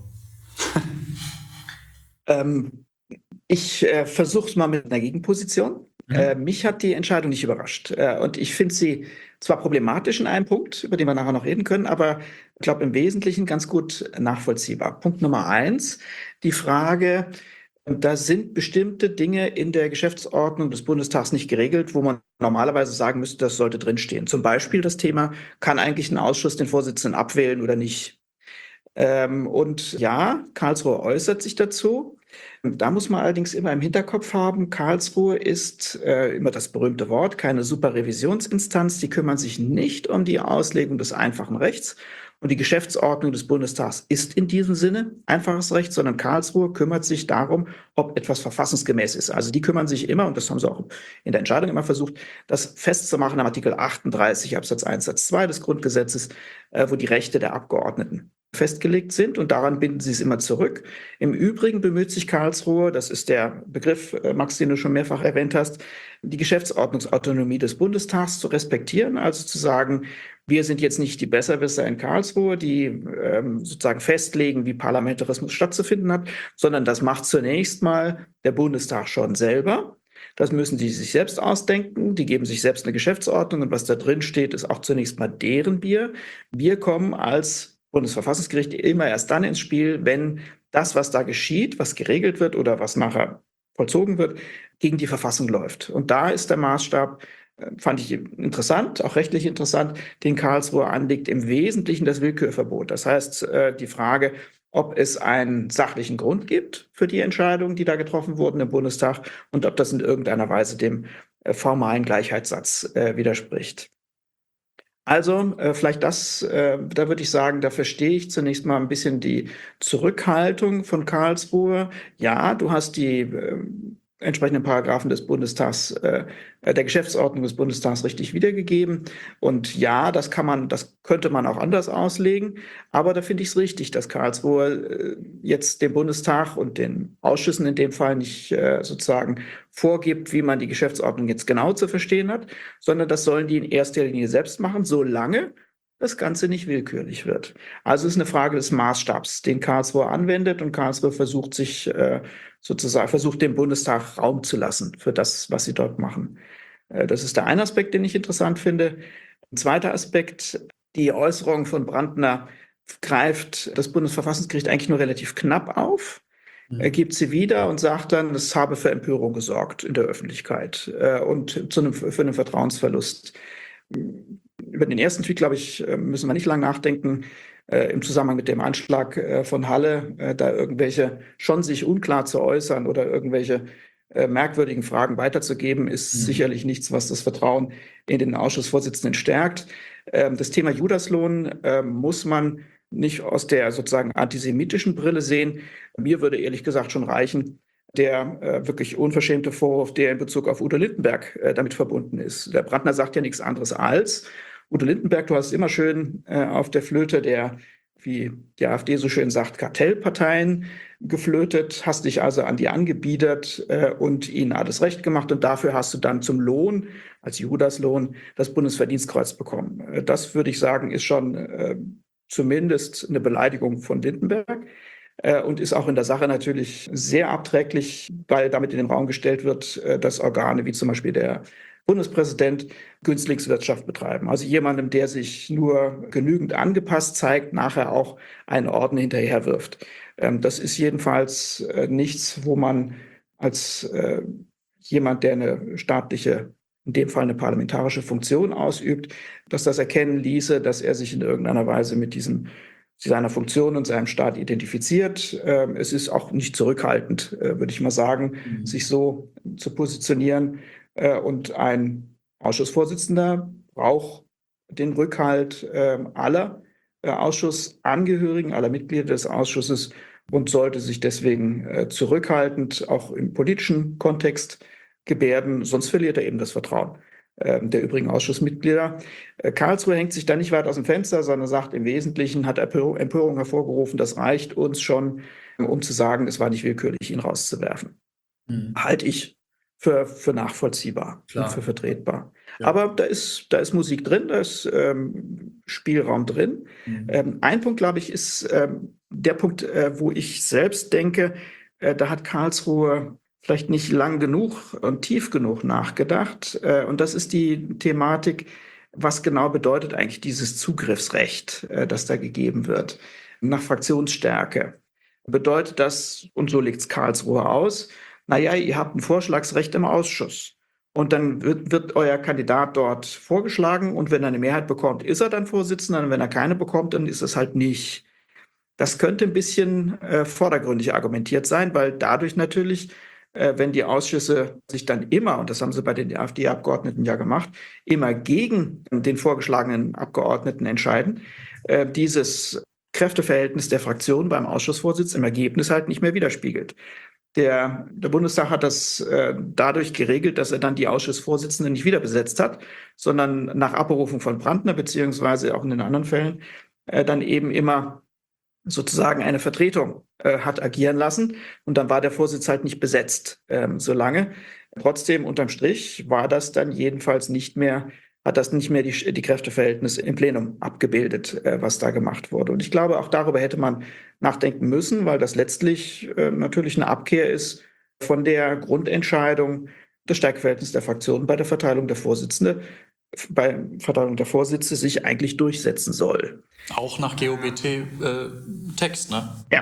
ähm, ich äh, versuche es mal mit einer Gegenposition. Mhm. Äh, mich hat die Entscheidung nicht überrascht. Äh, und ich finde sie zwar problematisch in einem Punkt, über den wir nachher noch reden können, aber ich glaube im Wesentlichen ganz gut nachvollziehbar. Punkt Nummer eins, die Frage, da sind bestimmte Dinge in der Geschäftsordnung des Bundestags nicht geregelt, wo man normalerweise sagen müsste, das sollte drinstehen. Zum Beispiel das Thema, kann eigentlich ein Ausschuss den Vorsitzenden abwählen oder nicht? Ähm, und ja, Karlsruhe äußert sich dazu. Da muss man allerdings immer im Hinterkopf haben, Karlsruhe ist äh, immer das berühmte Wort, keine Superrevisionsinstanz. Die kümmern sich nicht um die Auslegung des einfachen Rechts. Und die Geschäftsordnung des Bundestags ist in diesem Sinne einfaches Recht, sondern Karlsruhe kümmert sich darum, ob etwas verfassungsgemäß ist. Also die kümmern sich immer, und das haben sie auch in der Entscheidung immer versucht, das festzumachen am Artikel achtunddreißig Absatz eins Satz zwei des Grundgesetzes, äh, wo die Rechte der Abgeordneten festgelegt sind und daran binden sie es immer zurück. Im Übrigen bemüht sich Karlsruhe, das ist der Begriff, Max, den du schon mehrfach erwähnt hast, die Geschäftsordnungsautonomie des Bundestags zu respektieren, also zu sagen, wir sind jetzt nicht die Besserwisser in Karlsruhe, die ähm, sozusagen festlegen, wie Parlamentarismus stattzufinden hat, sondern das macht zunächst mal der Bundestag schon selber. Das müssen die sich selbst ausdenken. Die geben sich selbst eine Geschäftsordnung und was da drin steht, ist auch zunächst mal deren Bier. Wir kommen als Bundesverfassungsgericht immer erst dann ins Spiel, wenn das, was da geschieht, was geregelt wird oder was nachher vollzogen wird, gegen die Verfassung läuft. Und da ist der Maßstab, äh, fand ich interessant, auch rechtlich interessant, den Karlsruhe anlegt, im Wesentlichen das Willkürverbot. Das heißt, äh, die Frage, ob es einen sachlichen Grund gibt für die Entscheidungen, die da getroffen wurden im Bundestag und ob das in irgendeiner Weise dem äh, formalen Gleichheitssatz äh, widerspricht. Also äh, vielleicht das, äh, da würde ich sagen, da verstehe ich zunächst mal ein bisschen die Zurückhaltung von Karlsruhe. Ja, du hast die äh, entsprechenden Paragraphen des Bundestags, äh, der Geschäftsordnung des Bundestags richtig wiedergegeben. Und ja, das kann man, das könnte man auch anders auslegen. Aber da finde ich es richtig, dass Karlsruhe äh, jetzt dem Bundestag und den Ausschüssen in dem Fall nicht äh, sozusagen vorgibt, wie man die Geschäftsordnung jetzt genau zu verstehen hat, sondern das sollen die in erster Linie selbst machen, solange das Ganze nicht willkürlich wird. Also es ist eine Frage des Maßstabs, den Karlsruhe anwendet, und Karlsruhe versucht sich äh, sozusagen, versucht dem Bundestag Raum zu lassen für das, was sie dort machen. Äh, das ist der eine Aspekt, den ich interessant finde. Ein zweiter Aspekt, die Äußerung von Brandner greift das Bundesverfassungsgericht eigentlich nur relativ knapp auf. Er gibt sie wieder und sagt dann, es habe für Empörung gesorgt in der Öffentlichkeit äh, und zu einem, für einen Vertrauensverlust. Über den ersten Tweet, glaube ich, müssen wir nicht lange nachdenken, äh, im Zusammenhang mit dem Anschlag äh, von Halle, äh, da irgendwelche schon sich unklar zu äußern oder irgendwelche äh, merkwürdigen Fragen weiterzugeben, ist mhm. sicherlich nichts, was das Vertrauen in den Ausschussvorsitzenden stärkt. Ähm, das Thema Judaslohn äh, muss man nicht aus der sozusagen antisemitischen Brille sehen. Mir würde ehrlich gesagt schon reichen, der äh, wirklich unverschämte Vorwurf, der in Bezug auf Udo Lindenberg äh, damit verbunden ist. Der Brandner sagt ja nichts anderes als, Udo Lindenberg, du hast immer schön äh, auf der Flöte der, wie die AfD so schön sagt, Kartellparteien geflötet, hast dich also an die angebiedert äh, und ihnen alles recht gemacht, und dafür hast du dann zum Lohn, als Judaslohn, das Bundesverdienstkreuz bekommen. Äh, das würde ich sagen, ist schon äh, zumindest eine Beleidigung von Lindenberg äh, und ist auch in der Sache natürlich sehr abträglich, weil damit in den Raum gestellt wird, äh, dass Organe wie zum Beispiel der Bundespräsident Günstlingswirtschaft betreiben. Also jemandem, der sich nur genügend angepasst zeigt, nachher auch einen Orden hinterherwirft. Ähm, das ist jedenfalls äh, nichts, wo man als äh, jemand, der eine staatliche, in dem Fall eine parlamentarische Funktion ausübt, dass das erkennen ließe, dass er sich in irgendeiner Weise mit diesem, seiner Funktion und seinem Staat identifiziert. Ähm, es ist auch nicht zurückhaltend, äh, würde ich mal sagen, mhm. sich so zu positionieren. Äh, und ein Ausschussvorsitzender braucht den Rückhalt äh, aller äh, Ausschussangehörigen, aller Mitglieder des Ausschusses, und sollte sich deswegen äh, zurückhaltend auch im politischen Kontext gebärden, sonst verliert er eben das Vertrauen äh, der übrigen Ausschussmitglieder. Äh, Karlsruhe hängt sich da nicht weit aus dem Fenster, sondern sagt, im Wesentlichen hat Empörung, Empörung hervorgerufen, das reicht uns schon, um zu sagen, es war nicht willkürlich, ihn rauszuwerfen. Mhm. Halte ich für, für nachvollziehbar Klar. und für vertretbar. Ja. Aber da ist, da ist Musik drin, da ist ähm, Spielraum drin. Mhm. Ähm, ein Punkt, glaube ich, ist ähm, der Punkt, äh, wo ich selbst denke, äh, da hat Karlsruhe vielleicht nicht lang genug und tief genug nachgedacht. Äh, und das ist die Thematik, was genau bedeutet eigentlich dieses Zugriffsrecht, äh, das da gegeben wird, nach Fraktionsstärke. Bedeutet das, und so legt es Karlsruhe aus, naja, ihr habt ein Vorschlagsrecht im Ausschuss. Und dann wird, wird euer Kandidat dort vorgeschlagen, und wenn er eine Mehrheit bekommt, ist er dann Vorsitzender, und wenn er keine bekommt, dann ist es halt nicht. Das könnte ein bisschen äh, vordergründig argumentiert sein, weil dadurch natürlich, äh, wenn die Ausschüsse sich dann immer, und das haben sie bei den AfD-Abgeordneten ja gemacht, immer gegen den vorgeschlagenen Abgeordneten entscheiden, äh, dieses Kräfteverhältnis der Fraktion beim Ausschussvorsitz im Ergebnis halt nicht mehr widerspiegelt. Der, der Bundestag hat das äh, dadurch geregelt, dass er dann die Ausschussvorsitzenden nicht wieder besetzt hat, sondern nach Abberufung von Brandner, beziehungsweise auch in den anderen Fällen, äh, dann eben immer sozusagen eine Vertretung äh, hat agieren lassen. Und dann war der Vorsitz halt nicht besetzt ähm, so lange. Trotzdem, unterm Strich, war das dann jedenfalls nicht mehr, hat das nicht mehr die, die Kräfteverhältnisse im Plenum abgebildet, äh, was da gemacht wurde. Und ich glaube, auch darüber hätte man nachdenken müssen, weil das letztlich äh, natürlich eine Abkehr ist von der Grundentscheidung des Stärkeverhältnisses der Fraktionen bei der Verteilung der Vorsitzende, bei Verteilung der Vorsitze sich eigentlich durchsetzen soll. Auch nach G O B T-Text, äh, ne? Ja.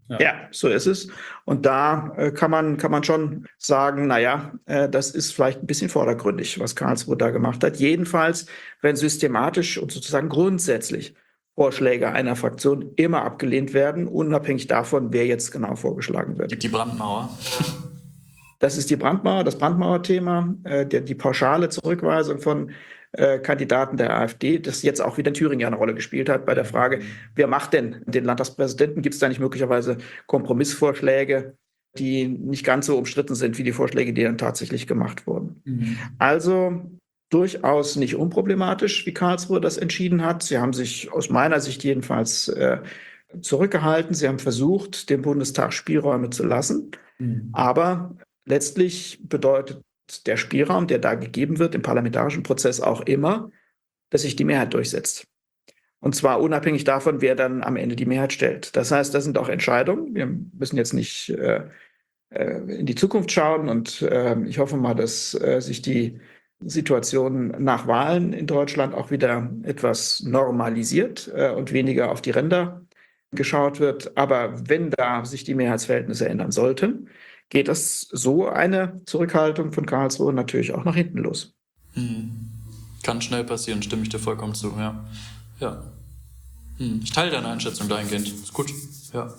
Ja. Ja, so ist es. Und da äh, kann man, kann man schon sagen, naja, äh, das ist vielleicht ein bisschen vordergründig, was Karlsruhe da gemacht hat. Jedenfalls, wenn systematisch und sozusagen grundsätzlich Vorschläge einer Fraktion immer abgelehnt werden, unabhängig davon, wer jetzt genau vorgeschlagen wird. Die Brandmauer. Das ist die Brandmauer, das Brandmauerthema, äh, der, die pauschale Zurückweisung von äh, Kandidaten der AfD, das jetzt auch wieder in Thüringen ja eine Rolle gespielt hat bei der Frage, wer macht denn den Landtagspräsidenten? Gibt es da nicht möglicherweise Kompromissvorschläge, die nicht ganz so umstritten sind wie die Vorschläge, die dann tatsächlich gemacht wurden? Mhm. Also durchaus nicht unproblematisch, wie Karlsruhe das entschieden hat. Sie haben sich aus meiner Sicht jedenfalls äh, zurückgehalten. Sie haben versucht, dem Bundestag Spielräume zu lassen. Mhm. Aber letztlich bedeutet der Spielraum, der da gegeben wird im parlamentarischen Prozess, auch immer, dass sich die Mehrheit durchsetzt. Und zwar unabhängig davon, wer dann am Ende die Mehrheit stellt. Das heißt, das sind auch Entscheidungen. Wir müssen jetzt nicht äh, in die Zukunft schauen. Und äh, ich hoffe mal, dass äh, sich die Situation nach Wahlen in Deutschland auch wieder etwas normalisiert äh, und weniger auf die Ränder geschaut wird. Aber wenn da sich die Mehrheitsverhältnisse ändern sollten, geht das so eine Zurückhaltung von Karlsruhe natürlich auch nach hinten los. Hm. Kann schnell passieren, stimme ich dir vollkommen zu, ja. Ja. Hm. Ich teile deine Einschätzung dahingehend. Ist gut, ja.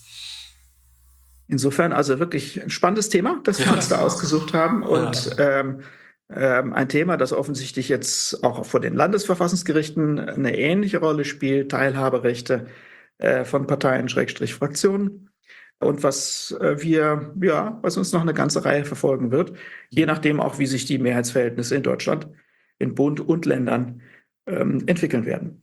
Insofern also wirklich ein spannendes Thema, das wir Ja. uns da ausgesucht haben. Und Ja. ähm, ähm, ein Thema, das offensichtlich jetzt auch vor den Landesverfassungsgerichten eine ähnliche Rolle spielt, Teilhaberechte äh, von Parteien, Schrägstrich Fraktionen. Und was äh, wir, ja, was uns noch eine ganze Reihe verfolgen wird, je nachdem auch, wie sich die Mehrheitsverhältnisse in Deutschland, in Bund und Ländern ähm, entwickeln werden.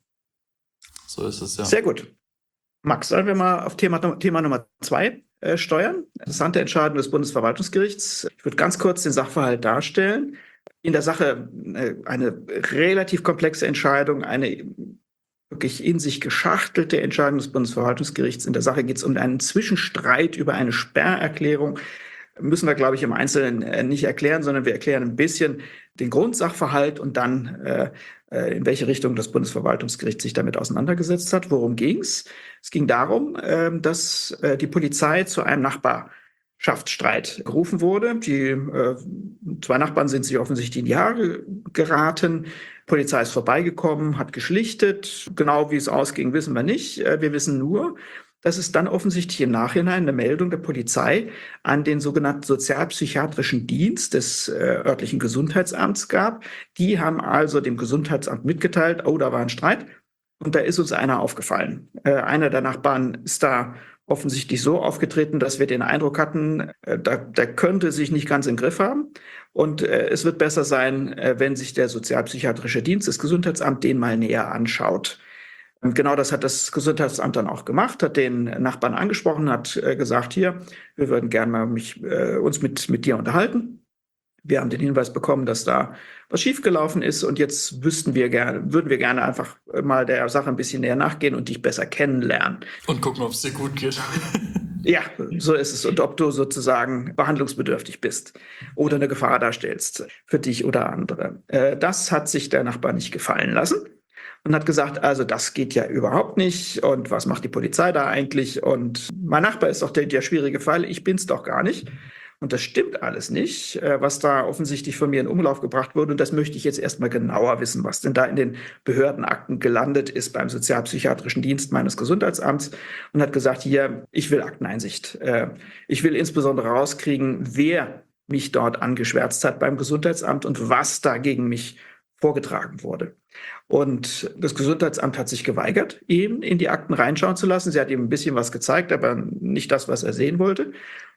So ist es, ja. Sehr gut. Max, sollen wir mal auf Thema, Thema Nummer zwei äh, steuern? Interessante Entscheidung des Bundesverwaltungsgerichts. Ich würde ganz kurz den Sachverhalt darstellen. In der Sache äh, eine relativ komplexe Entscheidung, eine wirklich in sich geschachtelte Entscheidung des Bundesverwaltungsgerichts. In der Sache geht es um einen Zwischenstreit über eine Sperrerklärung. Müssen wir, glaube ich, im Einzelnen äh, nicht erklären, sondern wir erklären ein bisschen den Grundsachverhalt und dann, äh, in welche Richtung das Bundesverwaltungsgericht sich damit auseinandergesetzt hat. Worum ging es? Es ging darum, äh, dass äh, die Polizei zu einem Nachbarschaftsstreit gerufen wurde. Die äh, zwei Nachbarn sind sich offensichtlich in die Haare geraten. Die Polizei ist vorbeigekommen, hat geschlichtet. Genau wie es ausging, wissen wir nicht. Äh, wir wissen nur, dass es dann offensichtlich im Nachhinein eine Meldung der Polizei an den sogenannten sozialpsychiatrischen Dienst des äh, örtlichen Gesundheitsamts gab. Die haben also dem Gesundheitsamt mitgeteilt, oh, da war ein Streit und da ist uns einer aufgefallen. Äh, einer der Nachbarn ist da offensichtlich so aufgetreten, dass wir den Eindruck hatten, äh, da, der könnte sich nicht ganz im Griff haben. Und äh, es wird besser sein, äh, wenn sich der sozialpsychiatrische Dienst, das Gesundheitsamt, den mal näher anschaut. Und genau das hat das Gesundheitsamt dann auch gemacht, hat den Nachbarn angesprochen, hat äh, gesagt, hier, wir würden gerne mal mich, äh, uns mit, mit dir unterhalten. Wir haben den Hinweis bekommen, dass da was schiefgelaufen ist und jetzt wüssten wir gerne, würden wir gerne einfach mal der Sache ein bisschen näher nachgehen und dich besser kennenlernen. Und gucken, ob es dir gut geht. Ja, so ist es. Und ob du sozusagen behandlungsbedürftig bist oder eine Gefahr darstellst für dich oder andere. Äh, das hat sich der Nachbar nicht gefallen lassen. Und hat gesagt, also das geht ja überhaupt nicht und was macht die Polizei da eigentlich und mein Nachbar ist doch der, der schwierige Fall, ich bin's doch gar nicht. Und das stimmt alles nicht, was da offensichtlich von mir in Umlauf gebracht wurde. Und das möchte ich jetzt erstmal genauer wissen, was denn da in den Behördenakten gelandet ist beim sozialpsychiatrischen Dienst meines Gesundheitsamts. Und hat gesagt, hier, ich will Akteneinsicht. Ich will insbesondere rauskriegen, wer mich dort angeschwärzt hat beim Gesundheitsamt und was da gegen mich vorgetragen wurde. Und das Gesundheitsamt hat sich geweigert, ihm in die Akten reinschauen zu lassen. Sie hat ihm ein bisschen was gezeigt, aber nicht das, was er sehen wollte.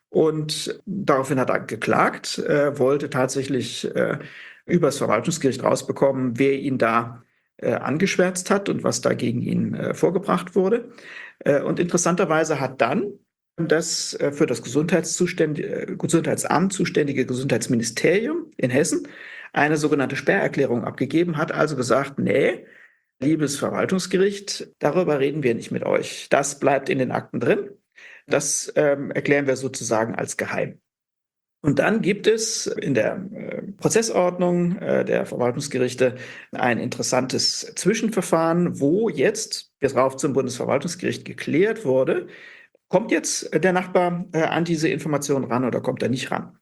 Und daraufhin hat er geklagt, äh, wollte tatsächlich äh, übers Verwaltungsgericht rausbekommen, wer ihn da äh, angeschwärzt hat und was da gegen ihn äh, vorgebracht wurde. Äh, und interessanterweise hat dann das äh, für das Gesundheitszuständige, äh, Gesundheitsamt zuständige Gesundheitsministerium in Hessen eine sogenannte Sperrerklärung abgegeben, hat also gesagt, nee, liebes Verwaltungsgericht, darüber reden wir nicht mit euch. Das bleibt in den Akten drin. Das ähm, erklären wir sozusagen als geheim. Und dann gibt es in der äh, Prozessordnung äh, der Verwaltungsgerichte ein interessantes Zwischenverfahren, wo jetzt, bis rauf zum Bundesverwaltungsgericht geklärt wurde, kommt jetzt der Nachbar äh, an diese Informationen ran oder kommt er nicht ran?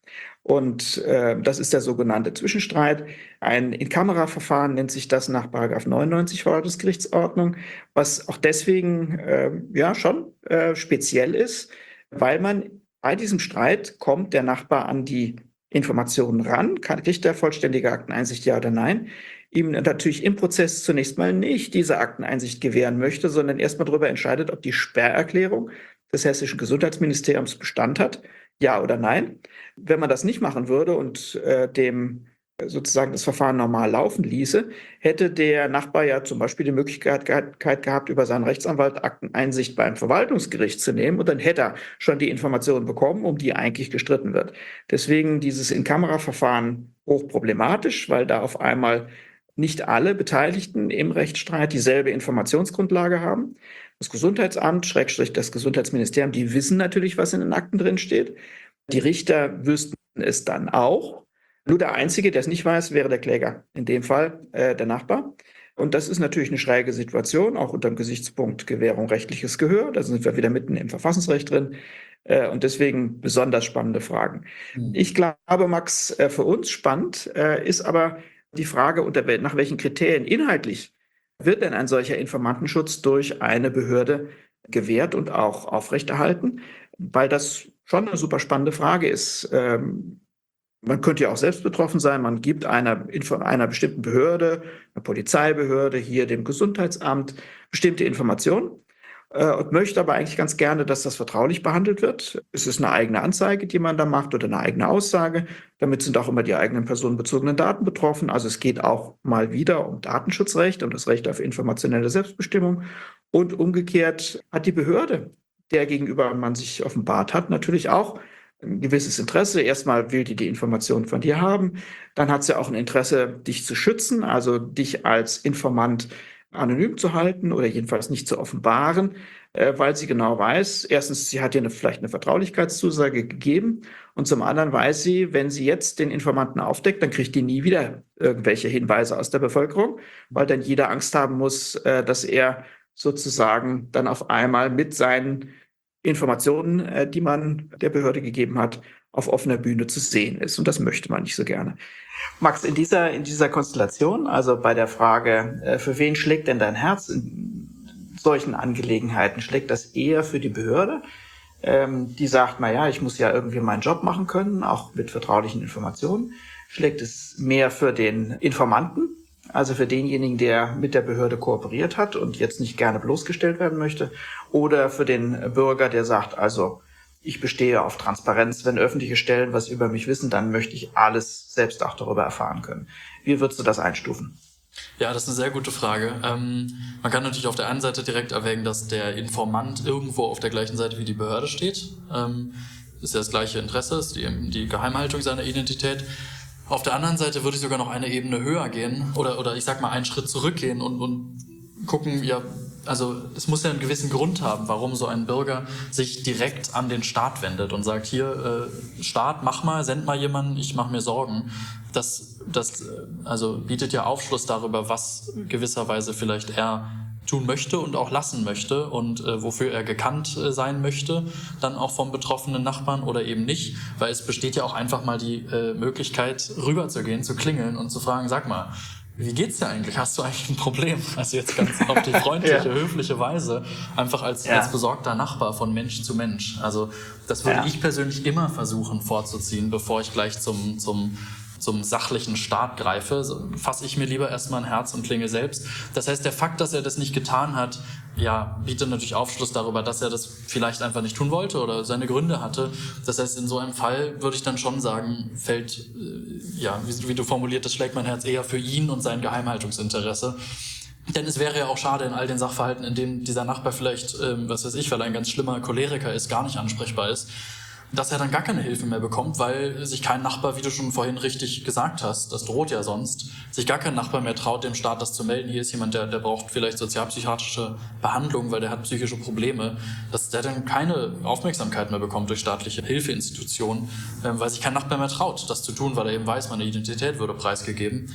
Und äh, das ist der sogenannte Zwischenstreit. Ein In-Kamera-Verfahren nennt sich das nach Paragraph neunundneunzig Verwaltungsgerichtsordnung, was auch deswegen äh, ja schon äh, speziell ist, weil man bei diesem Streit kommt der Nachbar an die Informationen ran, kann, kriegt er vollständige Akteneinsicht, ja oder nein, ihm natürlich im Prozess zunächst mal nicht diese Akteneinsicht gewähren möchte, sondern erstmal darüber entscheidet, ob die Sperrerklärung des hessischen Gesundheitsministeriums Bestand hat, ja oder nein. Wenn man das nicht machen würde und äh, dem sozusagen das Verfahren normal laufen ließe, hätte der Nachbar ja zum Beispiel die Möglichkeit gehabt, über seinen Rechtsanwalt Akteneinsicht beim Verwaltungsgericht zu nehmen und dann hätte er schon die Informationen bekommen, um die eigentlich gestritten wird. Deswegen dieses In-Kamera-Verfahren hochproblematisch, weil da auf einmal nicht alle Beteiligten im Rechtsstreit dieselbe Informationsgrundlage haben. Das Gesundheitsamt, Schrägstrich das Gesundheitsministerium, die wissen natürlich, was in den Akten drin steht. Die Richter wüssten es dann auch. Nur der Einzige, der es nicht weiß, wäre der Kläger. In dem Fall äh, der Nachbar. Und das ist natürlich eine schräge Situation, auch unter dem Gesichtspunkt Gewährung rechtliches Gehör. Da sind wir wieder mitten im Verfassungsrecht drin. Äh, und deswegen besonders spannende Fragen. Mhm. Ich glaube, Max, äh, für uns spannend äh, ist aber die Frage, unter, nach welchen Kriterien inhaltlich wird denn ein solcher Informantenschutz durch eine Behörde gewährt und auch aufrechterhalten? Weil das schon eine super spannende Frage ist. Ähm, Man könnte ja auch selbst betroffen sein. Man gibt einer, einer bestimmten Behörde, einer Polizeibehörde, hier dem Gesundheitsamt, bestimmte Informationen äh, und möchte aber eigentlich ganz gerne, dass das vertraulich behandelt wird. Es ist eine eigene Anzeige, die man da macht oder eine eigene Aussage. Damit sind auch immer die eigenen personenbezogenen Daten betroffen. Also es geht auch mal wieder um Datenschutzrecht, um das Recht auf informationelle Selbstbestimmung. Und umgekehrt hat die Behörde, der gegenüber man sich offenbart hat, natürlich auch ein gewisses Interesse. Erstmal will die die Informationen von dir haben. Dann hat sie auch ein Interesse, dich zu schützen, also dich als Informant anonym zu halten oder jedenfalls nicht zu offenbaren, äh, weil sie genau weiß, erstens, sie hat dir eine, vielleicht eine Vertraulichkeitszusage gegeben und zum anderen weiß sie, wenn sie jetzt den Informanten aufdeckt, dann kriegt die nie wieder irgendwelche Hinweise aus der Bevölkerung, weil dann jeder Angst haben muss, äh, dass er sozusagen dann auf einmal mit seinen Informationen, äh, die man der Behörde gegeben hat, auf offener Bühne zu sehen ist. Und das möchte man nicht so gerne. Max, in dieser, in dieser Konstellation, also bei der Frage, äh, für wen schlägt denn dein Herz in solchen Angelegenheiten? Schlägt das eher für die Behörde, ähm, die sagt, na ja, ich muss ja irgendwie meinen Job machen können, auch mit vertraulichen Informationen? Schlägt es mehr für den Informanten, also für denjenigen, der mit der Behörde kooperiert hat und jetzt nicht gerne bloßgestellt werden möchte, oder für den Bürger, der sagt, also ich bestehe auf Transparenz, wenn öffentliche Stellen was über mich wissen, dann möchte ich alles selbst auch darüber erfahren können. Wie würdest du das einstufen? Ja, das ist eine sehr gute Frage. Ähm, man kann natürlich auf der einen Seite direkt erwägen, dass der Informant irgendwo auf der gleichen Seite wie die Behörde steht. Ähm, ist ja das gleiche Interesse, ist die, die Geheimhaltung seiner Identität. Auf der anderen Seite würde ich sogar noch eine Ebene höher gehen oder, oder ich sag mal einen Schritt zurückgehen und, und gucken, ja, also es muss ja einen gewissen Grund haben, warum so ein Bürger sich direkt an den Staat wendet und sagt, hier, äh, Staat, mach mal, send mal jemanden, ich mache mir Sorgen. Das, das also bietet ja Aufschluss darüber, was gewisserweise vielleicht er tun möchte und auch lassen möchte und äh, wofür er gekannt äh, sein möchte, dann auch vom betroffenen Nachbarn oder eben nicht, weil es besteht ja auch einfach mal die äh, Möglichkeit, rüberzugehen, zu klingeln und zu fragen, sag mal, wie geht's dir eigentlich? Hast du eigentlich ein Problem? Also jetzt ganz auf die freundliche, ja. höfliche Weise, einfach als, ja. als besorgter Nachbar von Mensch zu Mensch. Also das würde ja. ich persönlich immer versuchen vorzuziehen, bevor ich gleich zum, zum zum sachlichen Staat greife, fasse ich mir lieber erstmal ein Herz und klinge selbst. Das heißt, der Fakt, dass er das nicht getan hat, ja, bietet natürlich Aufschluss darüber, dass er das vielleicht einfach nicht tun wollte oder seine Gründe hatte. Das heißt, in so einem Fall würde ich dann schon sagen, fällt, äh, ja, wie, wie du formuliertest, schlägt mein Herz eher für ihn und sein Geheimhaltungsinteresse. Denn es wäre ja auch schade in all den Sachverhalten, in denen dieser Nachbar vielleicht, ähm, was weiß ich, weil er ein ganz schlimmer Choleriker ist, gar nicht ansprechbar ist, dass er dann gar keine Hilfe mehr bekommt, weil sich kein Nachbar, wie du schon vorhin richtig gesagt hast, das droht ja sonst, sich gar kein Nachbar mehr traut, dem Staat das zu melden. Hier ist jemand, der, der braucht vielleicht sozialpsychiatrische Behandlung, weil der hat psychische Probleme, dass der dann keine Aufmerksamkeit mehr bekommt durch staatliche Hilfeinstitutionen, weil sich kein Nachbar mehr traut, das zu tun, weil er eben weiß, meine Identität würde preisgegeben.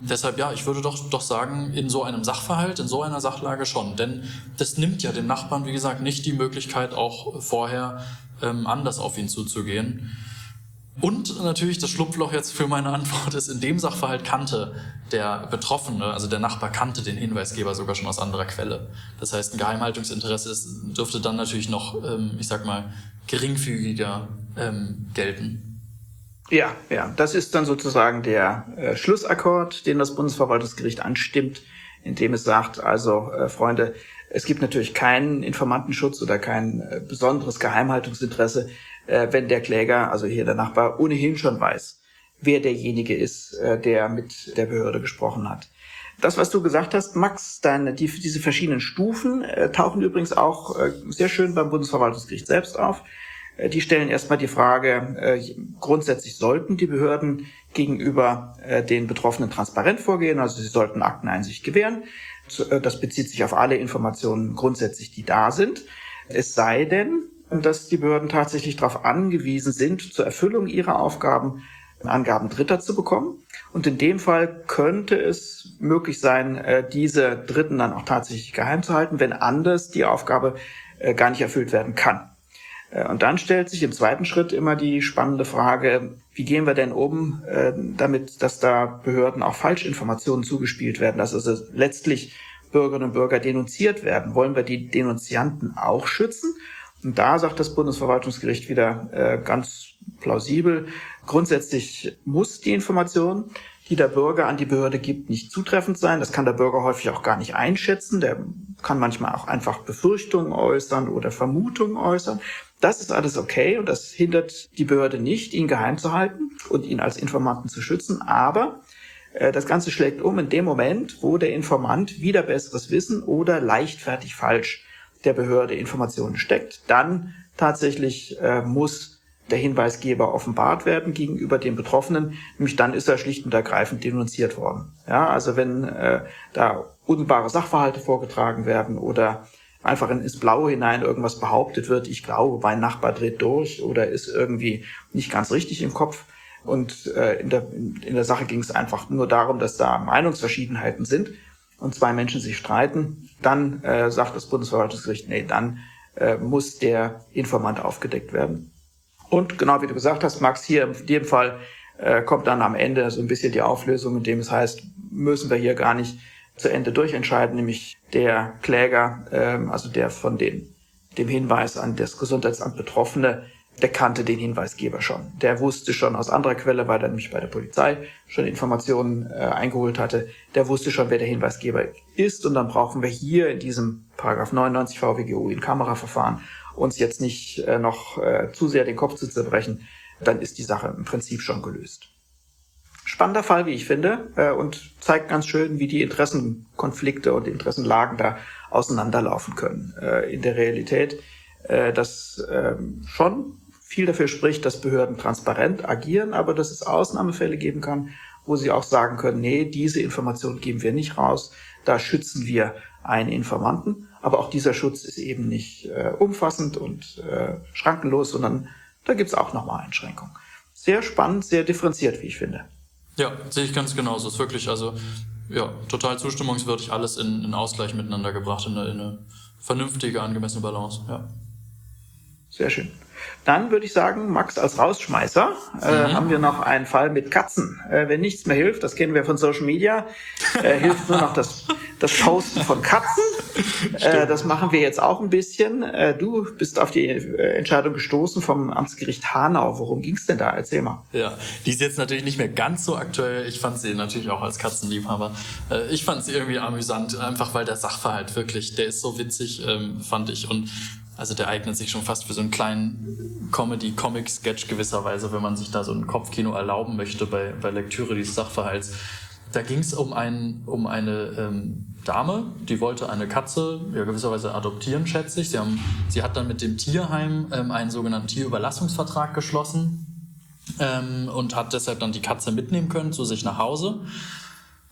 Deshalb, ja, ich würde doch, doch sagen, in so einem Sachverhalt, in so einer Sachlage schon. Denn das nimmt ja dem Nachbarn, wie gesagt, nicht die Möglichkeit, auch vorher ähm, anders auf ihn zuzugehen. Und natürlich das Schlupfloch jetzt für meine Antwort ist, in dem Sachverhalt kannte der Betroffene, also der Nachbar kannte den Hinweisgeber sogar schon aus anderer Quelle. Das heißt, ein Geheimhaltungsinteresse ist, dürfte dann natürlich noch, ähm, ich sag mal, geringfügiger ähm, gelten. Ja, ja, das ist dann sozusagen der äh, Schlussakkord, den das Bundesverwaltungsgericht anstimmt, indem es sagt, also äh, Freunde, es gibt natürlich keinen Informantenschutz oder kein äh, besonderes Geheimhaltungsinteresse, äh, wenn der Kläger, also hier der Nachbar, ohnehin schon weiß, wer derjenige ist, äh, der mit der Behörde gesprochen hat. Das, was du gesagt hast, Max, deine, die, diese verschiedenen Stufen äh, tauchen übrigens auch äh, sehr schön beim Bundesverwaltungsgericht selbst auf. Äh, die stellen erstmal die Frage, äh, grundsätzlich sollten die Behörden gegenüber äh, den Betroffenen transparent vorgehen, also sie sollten Akteneinsicht gewähren. Das bezieht sich auf alle Informationen grundsätzlich, die da sind. Es sei denn, dass die Behörden tatsächlich darauf angewiesen sind, zur Erfüllung ihrer Aufgaben Angaben Dritter zu bekommen. Und in dem Fall könnte es möglich sein, diese Dritten dann auch tatsächlich geheim zu halten, wenn anders die Aufgabe gar nicht erfüllt werden kann. Und dann stellt sich im zweiten Schritt immer die spannende Frage, wie gehen wir denn um, damit, dass da Behörden auch Falschinformationen zugespielt werden, dass also letztlich Bürgerinnen und Bürger denunziert werden. Wollen wir die Denunzianten auch schützen? Und da sagt das Bundesverwaltungsgericht wieder äh, ganz plausibel, grundsätzlich muss die Information, die der Bürger an die Behörde gibt, nicht zutreffend sein. Das kann der Bürger häufig auch gar nicht einschätzen. Der kann manchmal auch einfach Befürchtungen äußern oder Vermutungen äußern. Das ist alles okay und das hindert die Behörde nicht, ihn geheim zu halten und ihn als Informanten zu schützen. Aber äh, das Ganze schlägt um in dem Moment, wo der Informant wider besseres Wissen oder leichtfertig falsch der Behörde Informationen steckt. Dann tatsächlich äh, muss der Hinweisgeber offenbart werden gegenüber dem Betroffenen, nämlich dann ist er schlicht und ergreifend denunziert worden. Ja, also wenn äh, da unwahre Sachverhalte vorgetragen werden oder einfach ins Blaue hinein irgendwas behauptet wird, ich glaube, mein Nachbar dreht durch oder ist irgendwie nicht ganz richtig im Kopf. Und äh, in der, in der Sache ging es einfach nur darum, dass da Meinungsverschiedenheiten sind und zwei Menschen sich streiten. Dann äh, sagt das Bundesverwaltungsgericht, nee, dann äh, muss der Informant aufgedeckt werden. Und genau wie du gesagt hast, Max, hier in dem Fall äh, kommt dann am Ende so ein bisschen die Auflösung, indem es heißt, müssen wir hier gar nicht zu Ende durchentscheiden, nämlich der Kläger, ähm, also der von den, dem Hinweis an das Gesundheitsamt Betroffene, der kannte den Hinweisgeber schon. Der wusste schon aus anderer Quelle, weil er nämlich bei der Polizei schon Informationen äh, eingeholt hatte, der wusste schon, wer der Hinweisgeber ist. Und dann brauchen wir hier in diesem Paragraph neunundneunzig V W G O in Kameraverfahren uns jetzt nicht äh, noch äh, zu sehr den Kopf zu zerbrechen. Dann ist die Sache im Prinzip schon gelöst. Spannender Fall, wie ich finde, äh, und zeigt ganz schön, wie die Interessenkonflikte und Interessenlagen da auseinanderlaufen können. Äh, in der Realität, äh, dass äh, schon viel dafür spricht, dass Behörden transparent agieren, aber dass es Ausnahmefälle geben kann, wo sie auch sagen können, nee, diese Information geben wir nicht raus, da schützen wir einen Informanten. Aber auch dieser Schutz ist eben nicht äh, umfassend und äh, schrankenlos, sondern da gibt's auch nochmal Einschränkungen. Sehr spannend, sehr differenziert, wie ich finde. Ja, sehe ich ganz genauso. Es ist wirklich, also ja, total zustimmungswürdig, alles in, in Ausgleich miteinander gebracht, in eine, in eine vernünftige, angemessene Balance. Ja. Sehr schön. Dann würde ich sagen, Max, als Rausschmeißer äh, mhm. haben wir noch einen Fall mit Katzen. Äh, wenn nichts mehr hilft, das kennen wir von Social Media, äh, hilft nur noch das, das Posten von Katzen. Äh, das machen wir jetzt auch ein bisschen. Äh, du bist auf die äh, Entscheidung gestoßen vom Amtsgericht Hanau. Worum ging's denn da? Erzähl mal. Ja, die ist jetzt natürlich nicht mehr ganz so aktuell. Ich fand sie natürlich auch als Katzenliebhaber. Äh, ich fand sie irgendwie amüsant, einfach weil der Sachverhalt wirklich, der ist so witzig, ähm, fand ich. Und also der eignet sich schon fast für so einen kleinen Comedy-Comic-Sketch gewisserweise, wenn man sich da so ein Kopfkino erlauben möchte bei, bei Lektüre dieses Sachverhalts. Da ging es um, ein, um eine ähm, Dame, die wollte eine Katze ja, gewisserweise adoptieren, schätze ich. Sie, haben, sie hat dann mit dem Tierheim ähm, einen sogenannten Tierüberlassungsvertrag geschlossen ähm, und hat deshalb dann die Katze mitnehmen können zu sich nach Hause.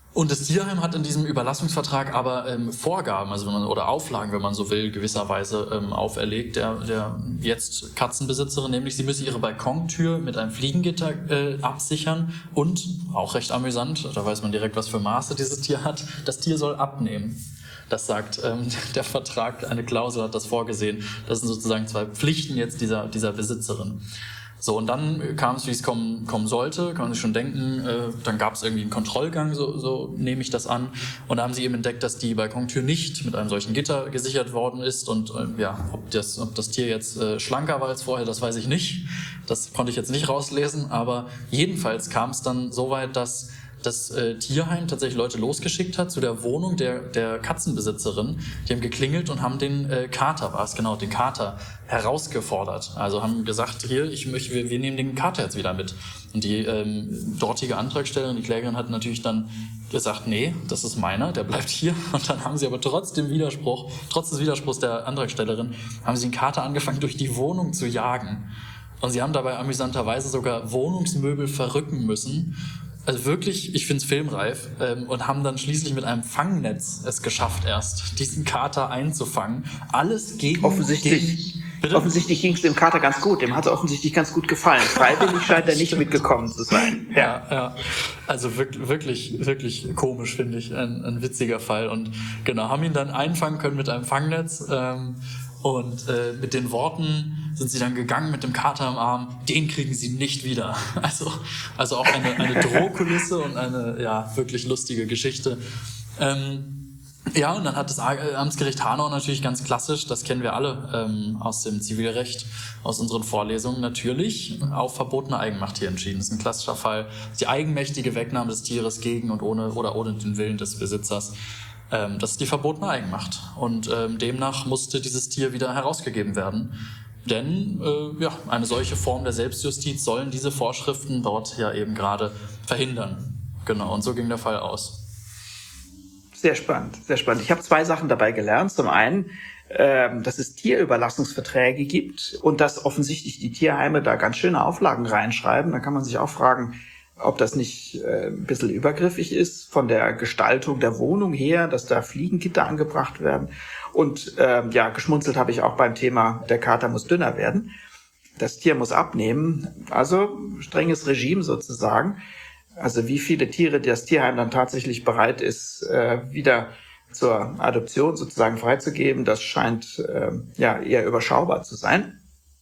Und das Tierheim hat in diesem Überlassungsvertrag aber ähm, Vorgaben, also wenn man, oder Auflagen, wenn man so will, gewisserweise ähm, auferlegt, der, der jetzt Katzenbesitzerin, nämlich sie müsse ihre Balkontür mit einem Fliegengitter äh, absichern und, auch recht amüsant, da weiß man direkt, was für Maße dieses Tier hat, das Tier soll abnehmen. Das sagt ähm, der Vertrag, eine Klausel hat das vorgesehen. Das sind sozusagen zwei Pflichten jetzt dieser, dieser Besitzerin. So, und dann kam es, wie es kommen, kommen sollte, kann man sich schon denken, äh, dann gab es irgendwie einen Kontrollgang, so, so nehme ich das an. Und da haben sie eben entdeckt, dass die Balkontür nicht mit einem solchen Gitter gesichert worden ist. Und äh, ja, ob das, ob das Tier jetzt äh, schlanker war als vorher, das weiß ich nicht. Das konnte ich jetzt nicht rauslesen. Aber jedenfalls kam es dann so weit, dass das äh, Tierheim tatsächlich Leute losgeschickt hat zu der Wohnung der, der Katzenbesitzerin. Die haben geklingelt und haben den äh, Kater, war es genau, den Kater herausgefordert. Also haben gesagt, hier, ich möchte, wir, wir nehmen den Kater jetzt wieder mit. Und die ähm, dortige Antragstellerin, die Klägerin, hat natürlich dann gesagt, nee, das ist meiner, der bleibt hier. Und dann haben sie aber trotz dem Widerspruch, trotz des Widerspruchs der Antragstellerin, haben sie den Kater angefangen, durch die Wohnung zu jagen. Und sie haben dabei amüsanterweise sogar Wohnungsmöbel verrücken müssen. Also wirklich, ich finde es filmreif, ähm, und haben dann schließlich mit einem Fangnetz es geschafft, erst diesen Kater einzufangen. Alles gegen... Offensichtlich, gegen, offensichtlich ging es dem Kater ganz gut. Dem hat es offensichtlich ganz gut gefallen. Freiwillig scheint er nicht mitgekommen zu sein. Ja, ja. ja. Also wirklich, wirklich, wirklich komisch, finde ich. Ein, ein witziger Fall. Und genau, haben ihn dann einfangen können mit einem Fangnetz. Ähm, Und äh, mit den Worten sind sie dann gegangen mit dem Kater am Arm, den kriegen sie nicht wieder. Also, also auch eine, eine Drohkulisse und eine ja wirklich lustige Geschichte. Ähm, ja, und dann hat das Amtsgericht Hanau natürlich ganz klassisch, das kennen wir alle ähm, aus dem Zivilrecht, aus unseren Vorlesungen natürlich, auf verbotene Eigenmacht hier entschieden. Das ist ein klassischer Fall, die eigenmächtige Wegnahme des Tieres gegen und ohne oder ohne den Willen des Besitzers. Das ist die verbotene Eigenmacht. Und ähm, demnach musste dieses Tier wieder herausgegeben werden. Denn äh, ja, eine solche Form der Selbstjustiz sollen diese Vorschriften dort ja eben gerade verhindern. Genau, und so ging der Fall aus. Sehr spannend, sehr spannend. Ich habe zwei Sachen dabei gelernt. Zum einen, ähm, dass es Tierüberlassungsverträge gibt und dass offensichtlich die Tierheime da ganz schöne Auflagen reinschreiben. Da kann man sich auch fragen, ob das nicht äh, ein bisschen übergriffig ist von der Gestaltung der Wohnung her, dass da Fliegengitter angebracht werden. Und ähm, ja, geschmunzelt habe ich auch beim Thema, der Kater muss dünner werden. Das Tier muss abnehmen. Also strenges Regime sozusagen. Also wie viele Tiere das Tierheim dann tatsächlich bereit ist, äh, wieder zur Adoption sozusagen freizugeben, das scheint äh, ja eher überschaubar zu sein.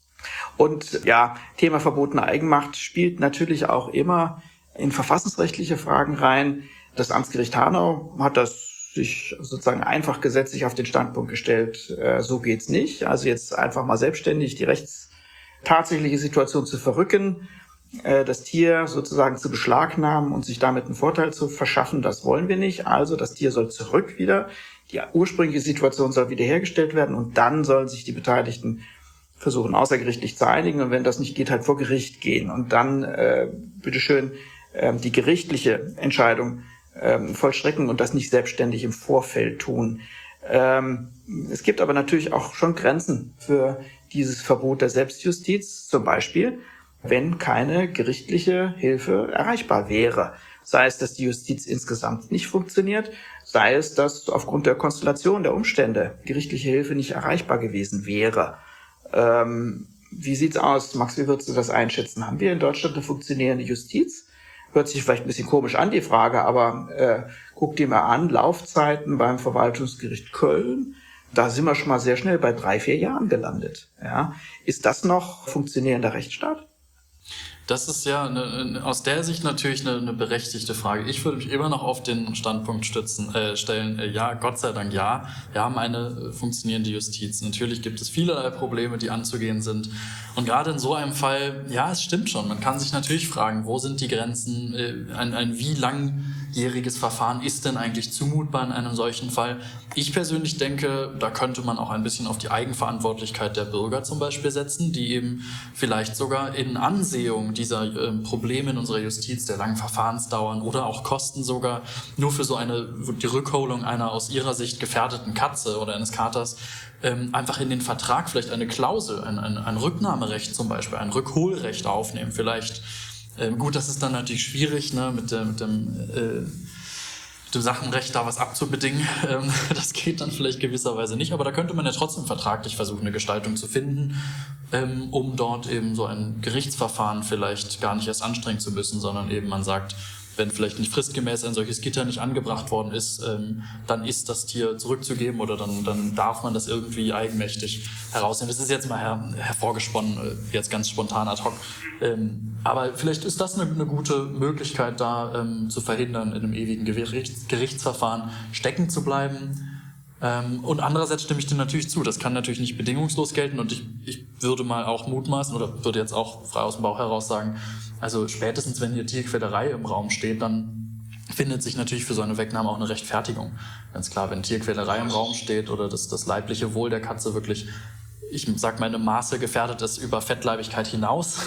Und ja, Thema verbotene Eigenmacht spielt natürlich auch immer in verfassungsrechtliche Fragen rein. Das Amtsgericht Hanau hat das sich sozusagen einfach gesetzlich auf den Standpunkt gestellt, äh, so geht's nicht. Also jetzt einfach mal selbstständig die rechtstatsächliche Situation zu verrücken, äh, das Tier sozusagen zu beschlagnahmen und sich damit einen Vorteil zu verschaffen, das wollen wir nicht. Also das Tier soll zurück wieder. Die ursprüngliche Situation soll wiederhergestellt werden und dann sollen sich die Beteiligten versuchen außergerichtlich zu einigen und wenn das nicht geht, halt vor Gericht gehen und dann äh, bitteschön äh, die gerichtliche Entscheidung äh, vollstrecken und das nicht selbstständig im Vorfeld tun. Ähm, es gibt aber natürlich auch schon Grenzen für dieses Verbot der Selbstjustiz, zum Beispiel, wenn keine gerichtliche Hilfe erreichbar wäre. Sei es, dass die Justiz insgesamt nicht funktioniert, sei es, dass aufgrund der Konstellation der Umstände gerichtliche Hilfe nicht erreichbar gewesen wäre. Ähm, wie sieht's aus, Max, wie würdest du das einschätzen? Haben wir in Deutschland eine funktionierende Justiz? Hört sich vielleicht ein bisschen komisch an, die Frage, aber äh, guck dir mal an, Laufzeiten beim Verwaltungsgericht Köln, da sind wir schon mal sehr schnell bei drei, vier Jahren gelandet. Ja? Ist das noch funktionierender Rechtsstaat? Das ist ja eine, aus der Sicht natürlich eine, eine berechtigte Frage. Ich würde mich immer noch auf den Standpunkt stützen, äh, stellen, äh, ja, Gott sei Dank ja, wir haben eine funktionierende Justiz. Natürlich gibt es vielerlei Probleme, die anzugehen sind. Und gerade in so einem Fall, ja, es stimmt schon, man kann sich natürlich fragen, wo sind die Grenzen, äh, ein, ein wie langjähriges Verfahren ist denn eigentlich zumutbar in einem solchen Fall? Ich persönlich denke, da könnte man auch ein bisschen auf die Eigenverantwortlichkeit der Bürger zum Beispiel setzen, die eben vielleicht sogar in Ansehung dieser äh, Probleme in unserer Justiz, der langen Verfahrensdauern oder auch Kosten sogar, nur für so eine, die Rückholung einer aus ihrer Sicht gefährdeten Katze oder eines Katers, ähm, einfach in den Vertrag vielleicht eine Klausel, ein, ein, ein Rücknahmerecht zum Beispiel, ein Rückholrecht aufnehmen. Vielleicht, ähm, gut, das ist dann natürlich schwierig, ne, mit, der, mit dem, äh, dem Sachenrecht da was abzubedingen. Ähm, das geht dann vielleicht gewisserweise nicht, aber da könnte man ja trotzdem vertraglich versuchen, eine Gestaltung zu finden, ähm, um dort eben so ein Gerichtsverfahren vielleicht gar nicht erst anstrengen zu müssen, sondern eben man sagt, wenn vielleicht nicht fristgemäß ein solches Gitter nicht angebracht worden ist, ähm, dann ist das Tier zurückzugeben oder dann, dann darf man das irgendwie eigenmächtig herausnehmen. Das ist jetzt mal her, hervorgesponnen, äh, jetzt ganz spontan ad hoc. Ähm, aber vielleicht ist das eine, eine gute Möglichkeit, da ähm, zu verhindern, in einem ewigen Gerichts, Gerichtsverfahren stecken zu bleiben. Ähm, und andererseits stimme ich dir natürlich zu, das kann natürlich nicht bedingungslos gelten und ich, ich würde mal auch mutmaßen oder würde jetzt auch frei aus dem Bauch heraus sagen, also spätestens wenn hier Tierquälerei im Raum steht, dann findet sich natürlich für so eine Wegnahme auch eine Rechtfertigung. Ganz klar, wenn Tierquälerei im Raum steht oder das, das leibliche Wohl der Katze wirklich, ich sag mal, in einem Maße gefährdet ist über Fettleibigkeit hinaus,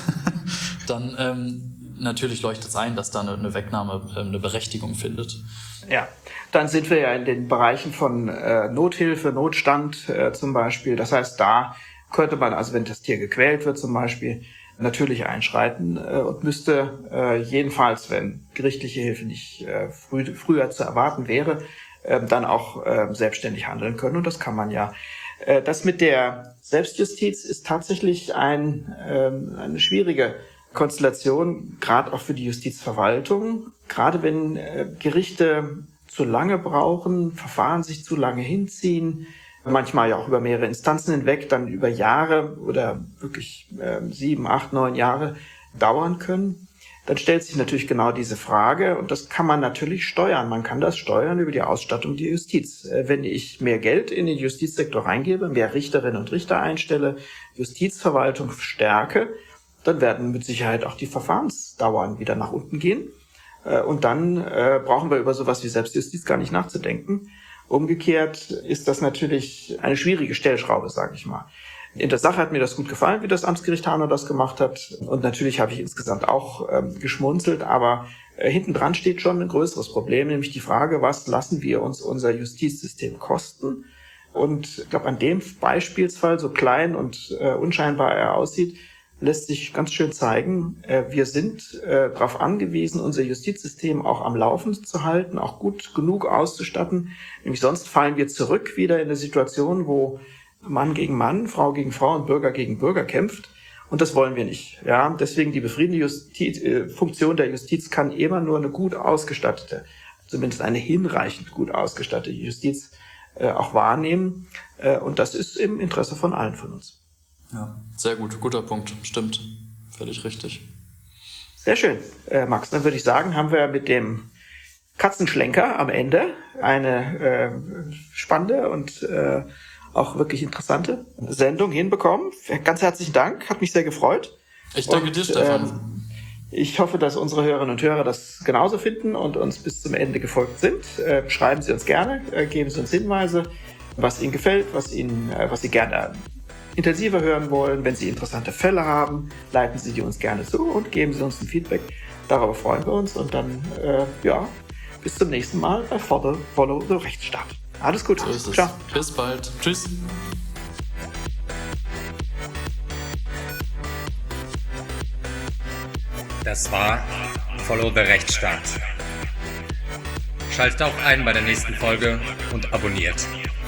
dann ähm, natürlich leuchtet es ein, dass da eine, eine Wegnahme äh, eine Berechtigung findet. Ja, dann sind wir ja in den Bereichen von äh, Nothilfe, Notstand äh, zum Beispiel. Das heißt, da könnte man, also wenn das Tier gequält wird zum Beispiel, natürlich einschreiten äh, und müsste äh, jedenfalls, wenn gerichtliche Hilfe nicht äh, früh, früher zu erwarten wäre, äh, dann auch äh, selbstständig handeln können. Und das kann man ja. Äh, das mit der Selbstjustiz ist tatsächlich ein, äh, eine schwierige Konstellation, gerade auch für die Justizverwaltung. Gerade wenn äh, Gerichte zu lange brauchen, Verfahren sich zu lange hinziehen, manchmal ja auch über mehrere Instanzen hinweg, dann über Jahre oder wirklich äh, sieben, acht, neun Jahre dauern können, dann stellt sich natürlich genau diese Frage und das kann man natürlich steuern. Man kann das steuern über die Ausstattung der Justiz. Äh, wenn ich mehr Geld in den Justizsektor reingebe, mehr Richterinnen und Richter einstelle, Justizverwaltung stärke, dann werden mit Sicherheit auch die Verfahrensdauern wieder nach unten gehen. Und dann äh, brauchen wir über sowas wie Selbstjustiz gar nicht nachzudenken. Umgekehrt ist das natürlich eine schwierige Stellschraube, sage ich mal. In der Sache hat mir das gut gefallen, wie das Amtsgericht Hanau das gemacht hat. Und natürlich habe ich insgesamt auch ähm, geschmunzelt. Aber äh, hinten dran steht schon ein größeres Problem, nämlich die Frage, was lassen wir uns unser Justizsystem kosten? Und ich glaube, an dem Beispielsfall, so klein und äh, unscheinbar er aussieht, lässt sich ganz schön zeigen, wir sind darauf angewiesen, unser Justizsystem auch am Laufen zu halten, auch gut genug auszustatten. Nämlich sonst fallen wir zurück wieder in eine Situation, wo Mann gegen Mann, Frau gegen Frau und Bürger gegen Bürger kämpft. Und das wollen wir nicht. Ja, deswegen die befriedende Justiz, äh, Funktion der Justiz kann immer nur eine gut ausgestattete, zumindest eine hinreichend gut ausgestattete Justiz äh, auch wahrnehmen. Äh, und das ist im Interesse von allen von uns. Ja, sehr gut, guter Punkt, stimmt, völlig richtig. Sehr schön, äh, Max. Dann würde ich sagen, haben wir mit dem Katzenschlenker am Ende eine äh, spannende und äh, auch wirklich interessante Sendung hinbekommen. Ganz herzlichen Dank, hat mich sehr gefreut. Ich danke und, dir, Stefan. Ähm, ich hoffe, dass unsere Hörerinnen und Hörer das genauso finden und uns bis zum Ende gefolgt sind. Äh, schreiben Sie uns gerne, äh, geben Sie uns Hinweise, was Ihnen gefällt, was Ihnen, äh, was Sie gerne intensiver hören wollen. Wenn Sie interessante Fälle haben, leiten Sie die uns gerne zu und geben Sie uns ein Feedback. Darüber freuen wir uns und dann, äh, ja, bis zum nächsten Mal bei Follow, Follow the Rechtsstaat. Alles Gute. So ist es. Ciao. Bis bald. Tschüss. Das war Follow the Rechtsstaat. Schaltet auch ein bei der nächsten Folge und abonniert.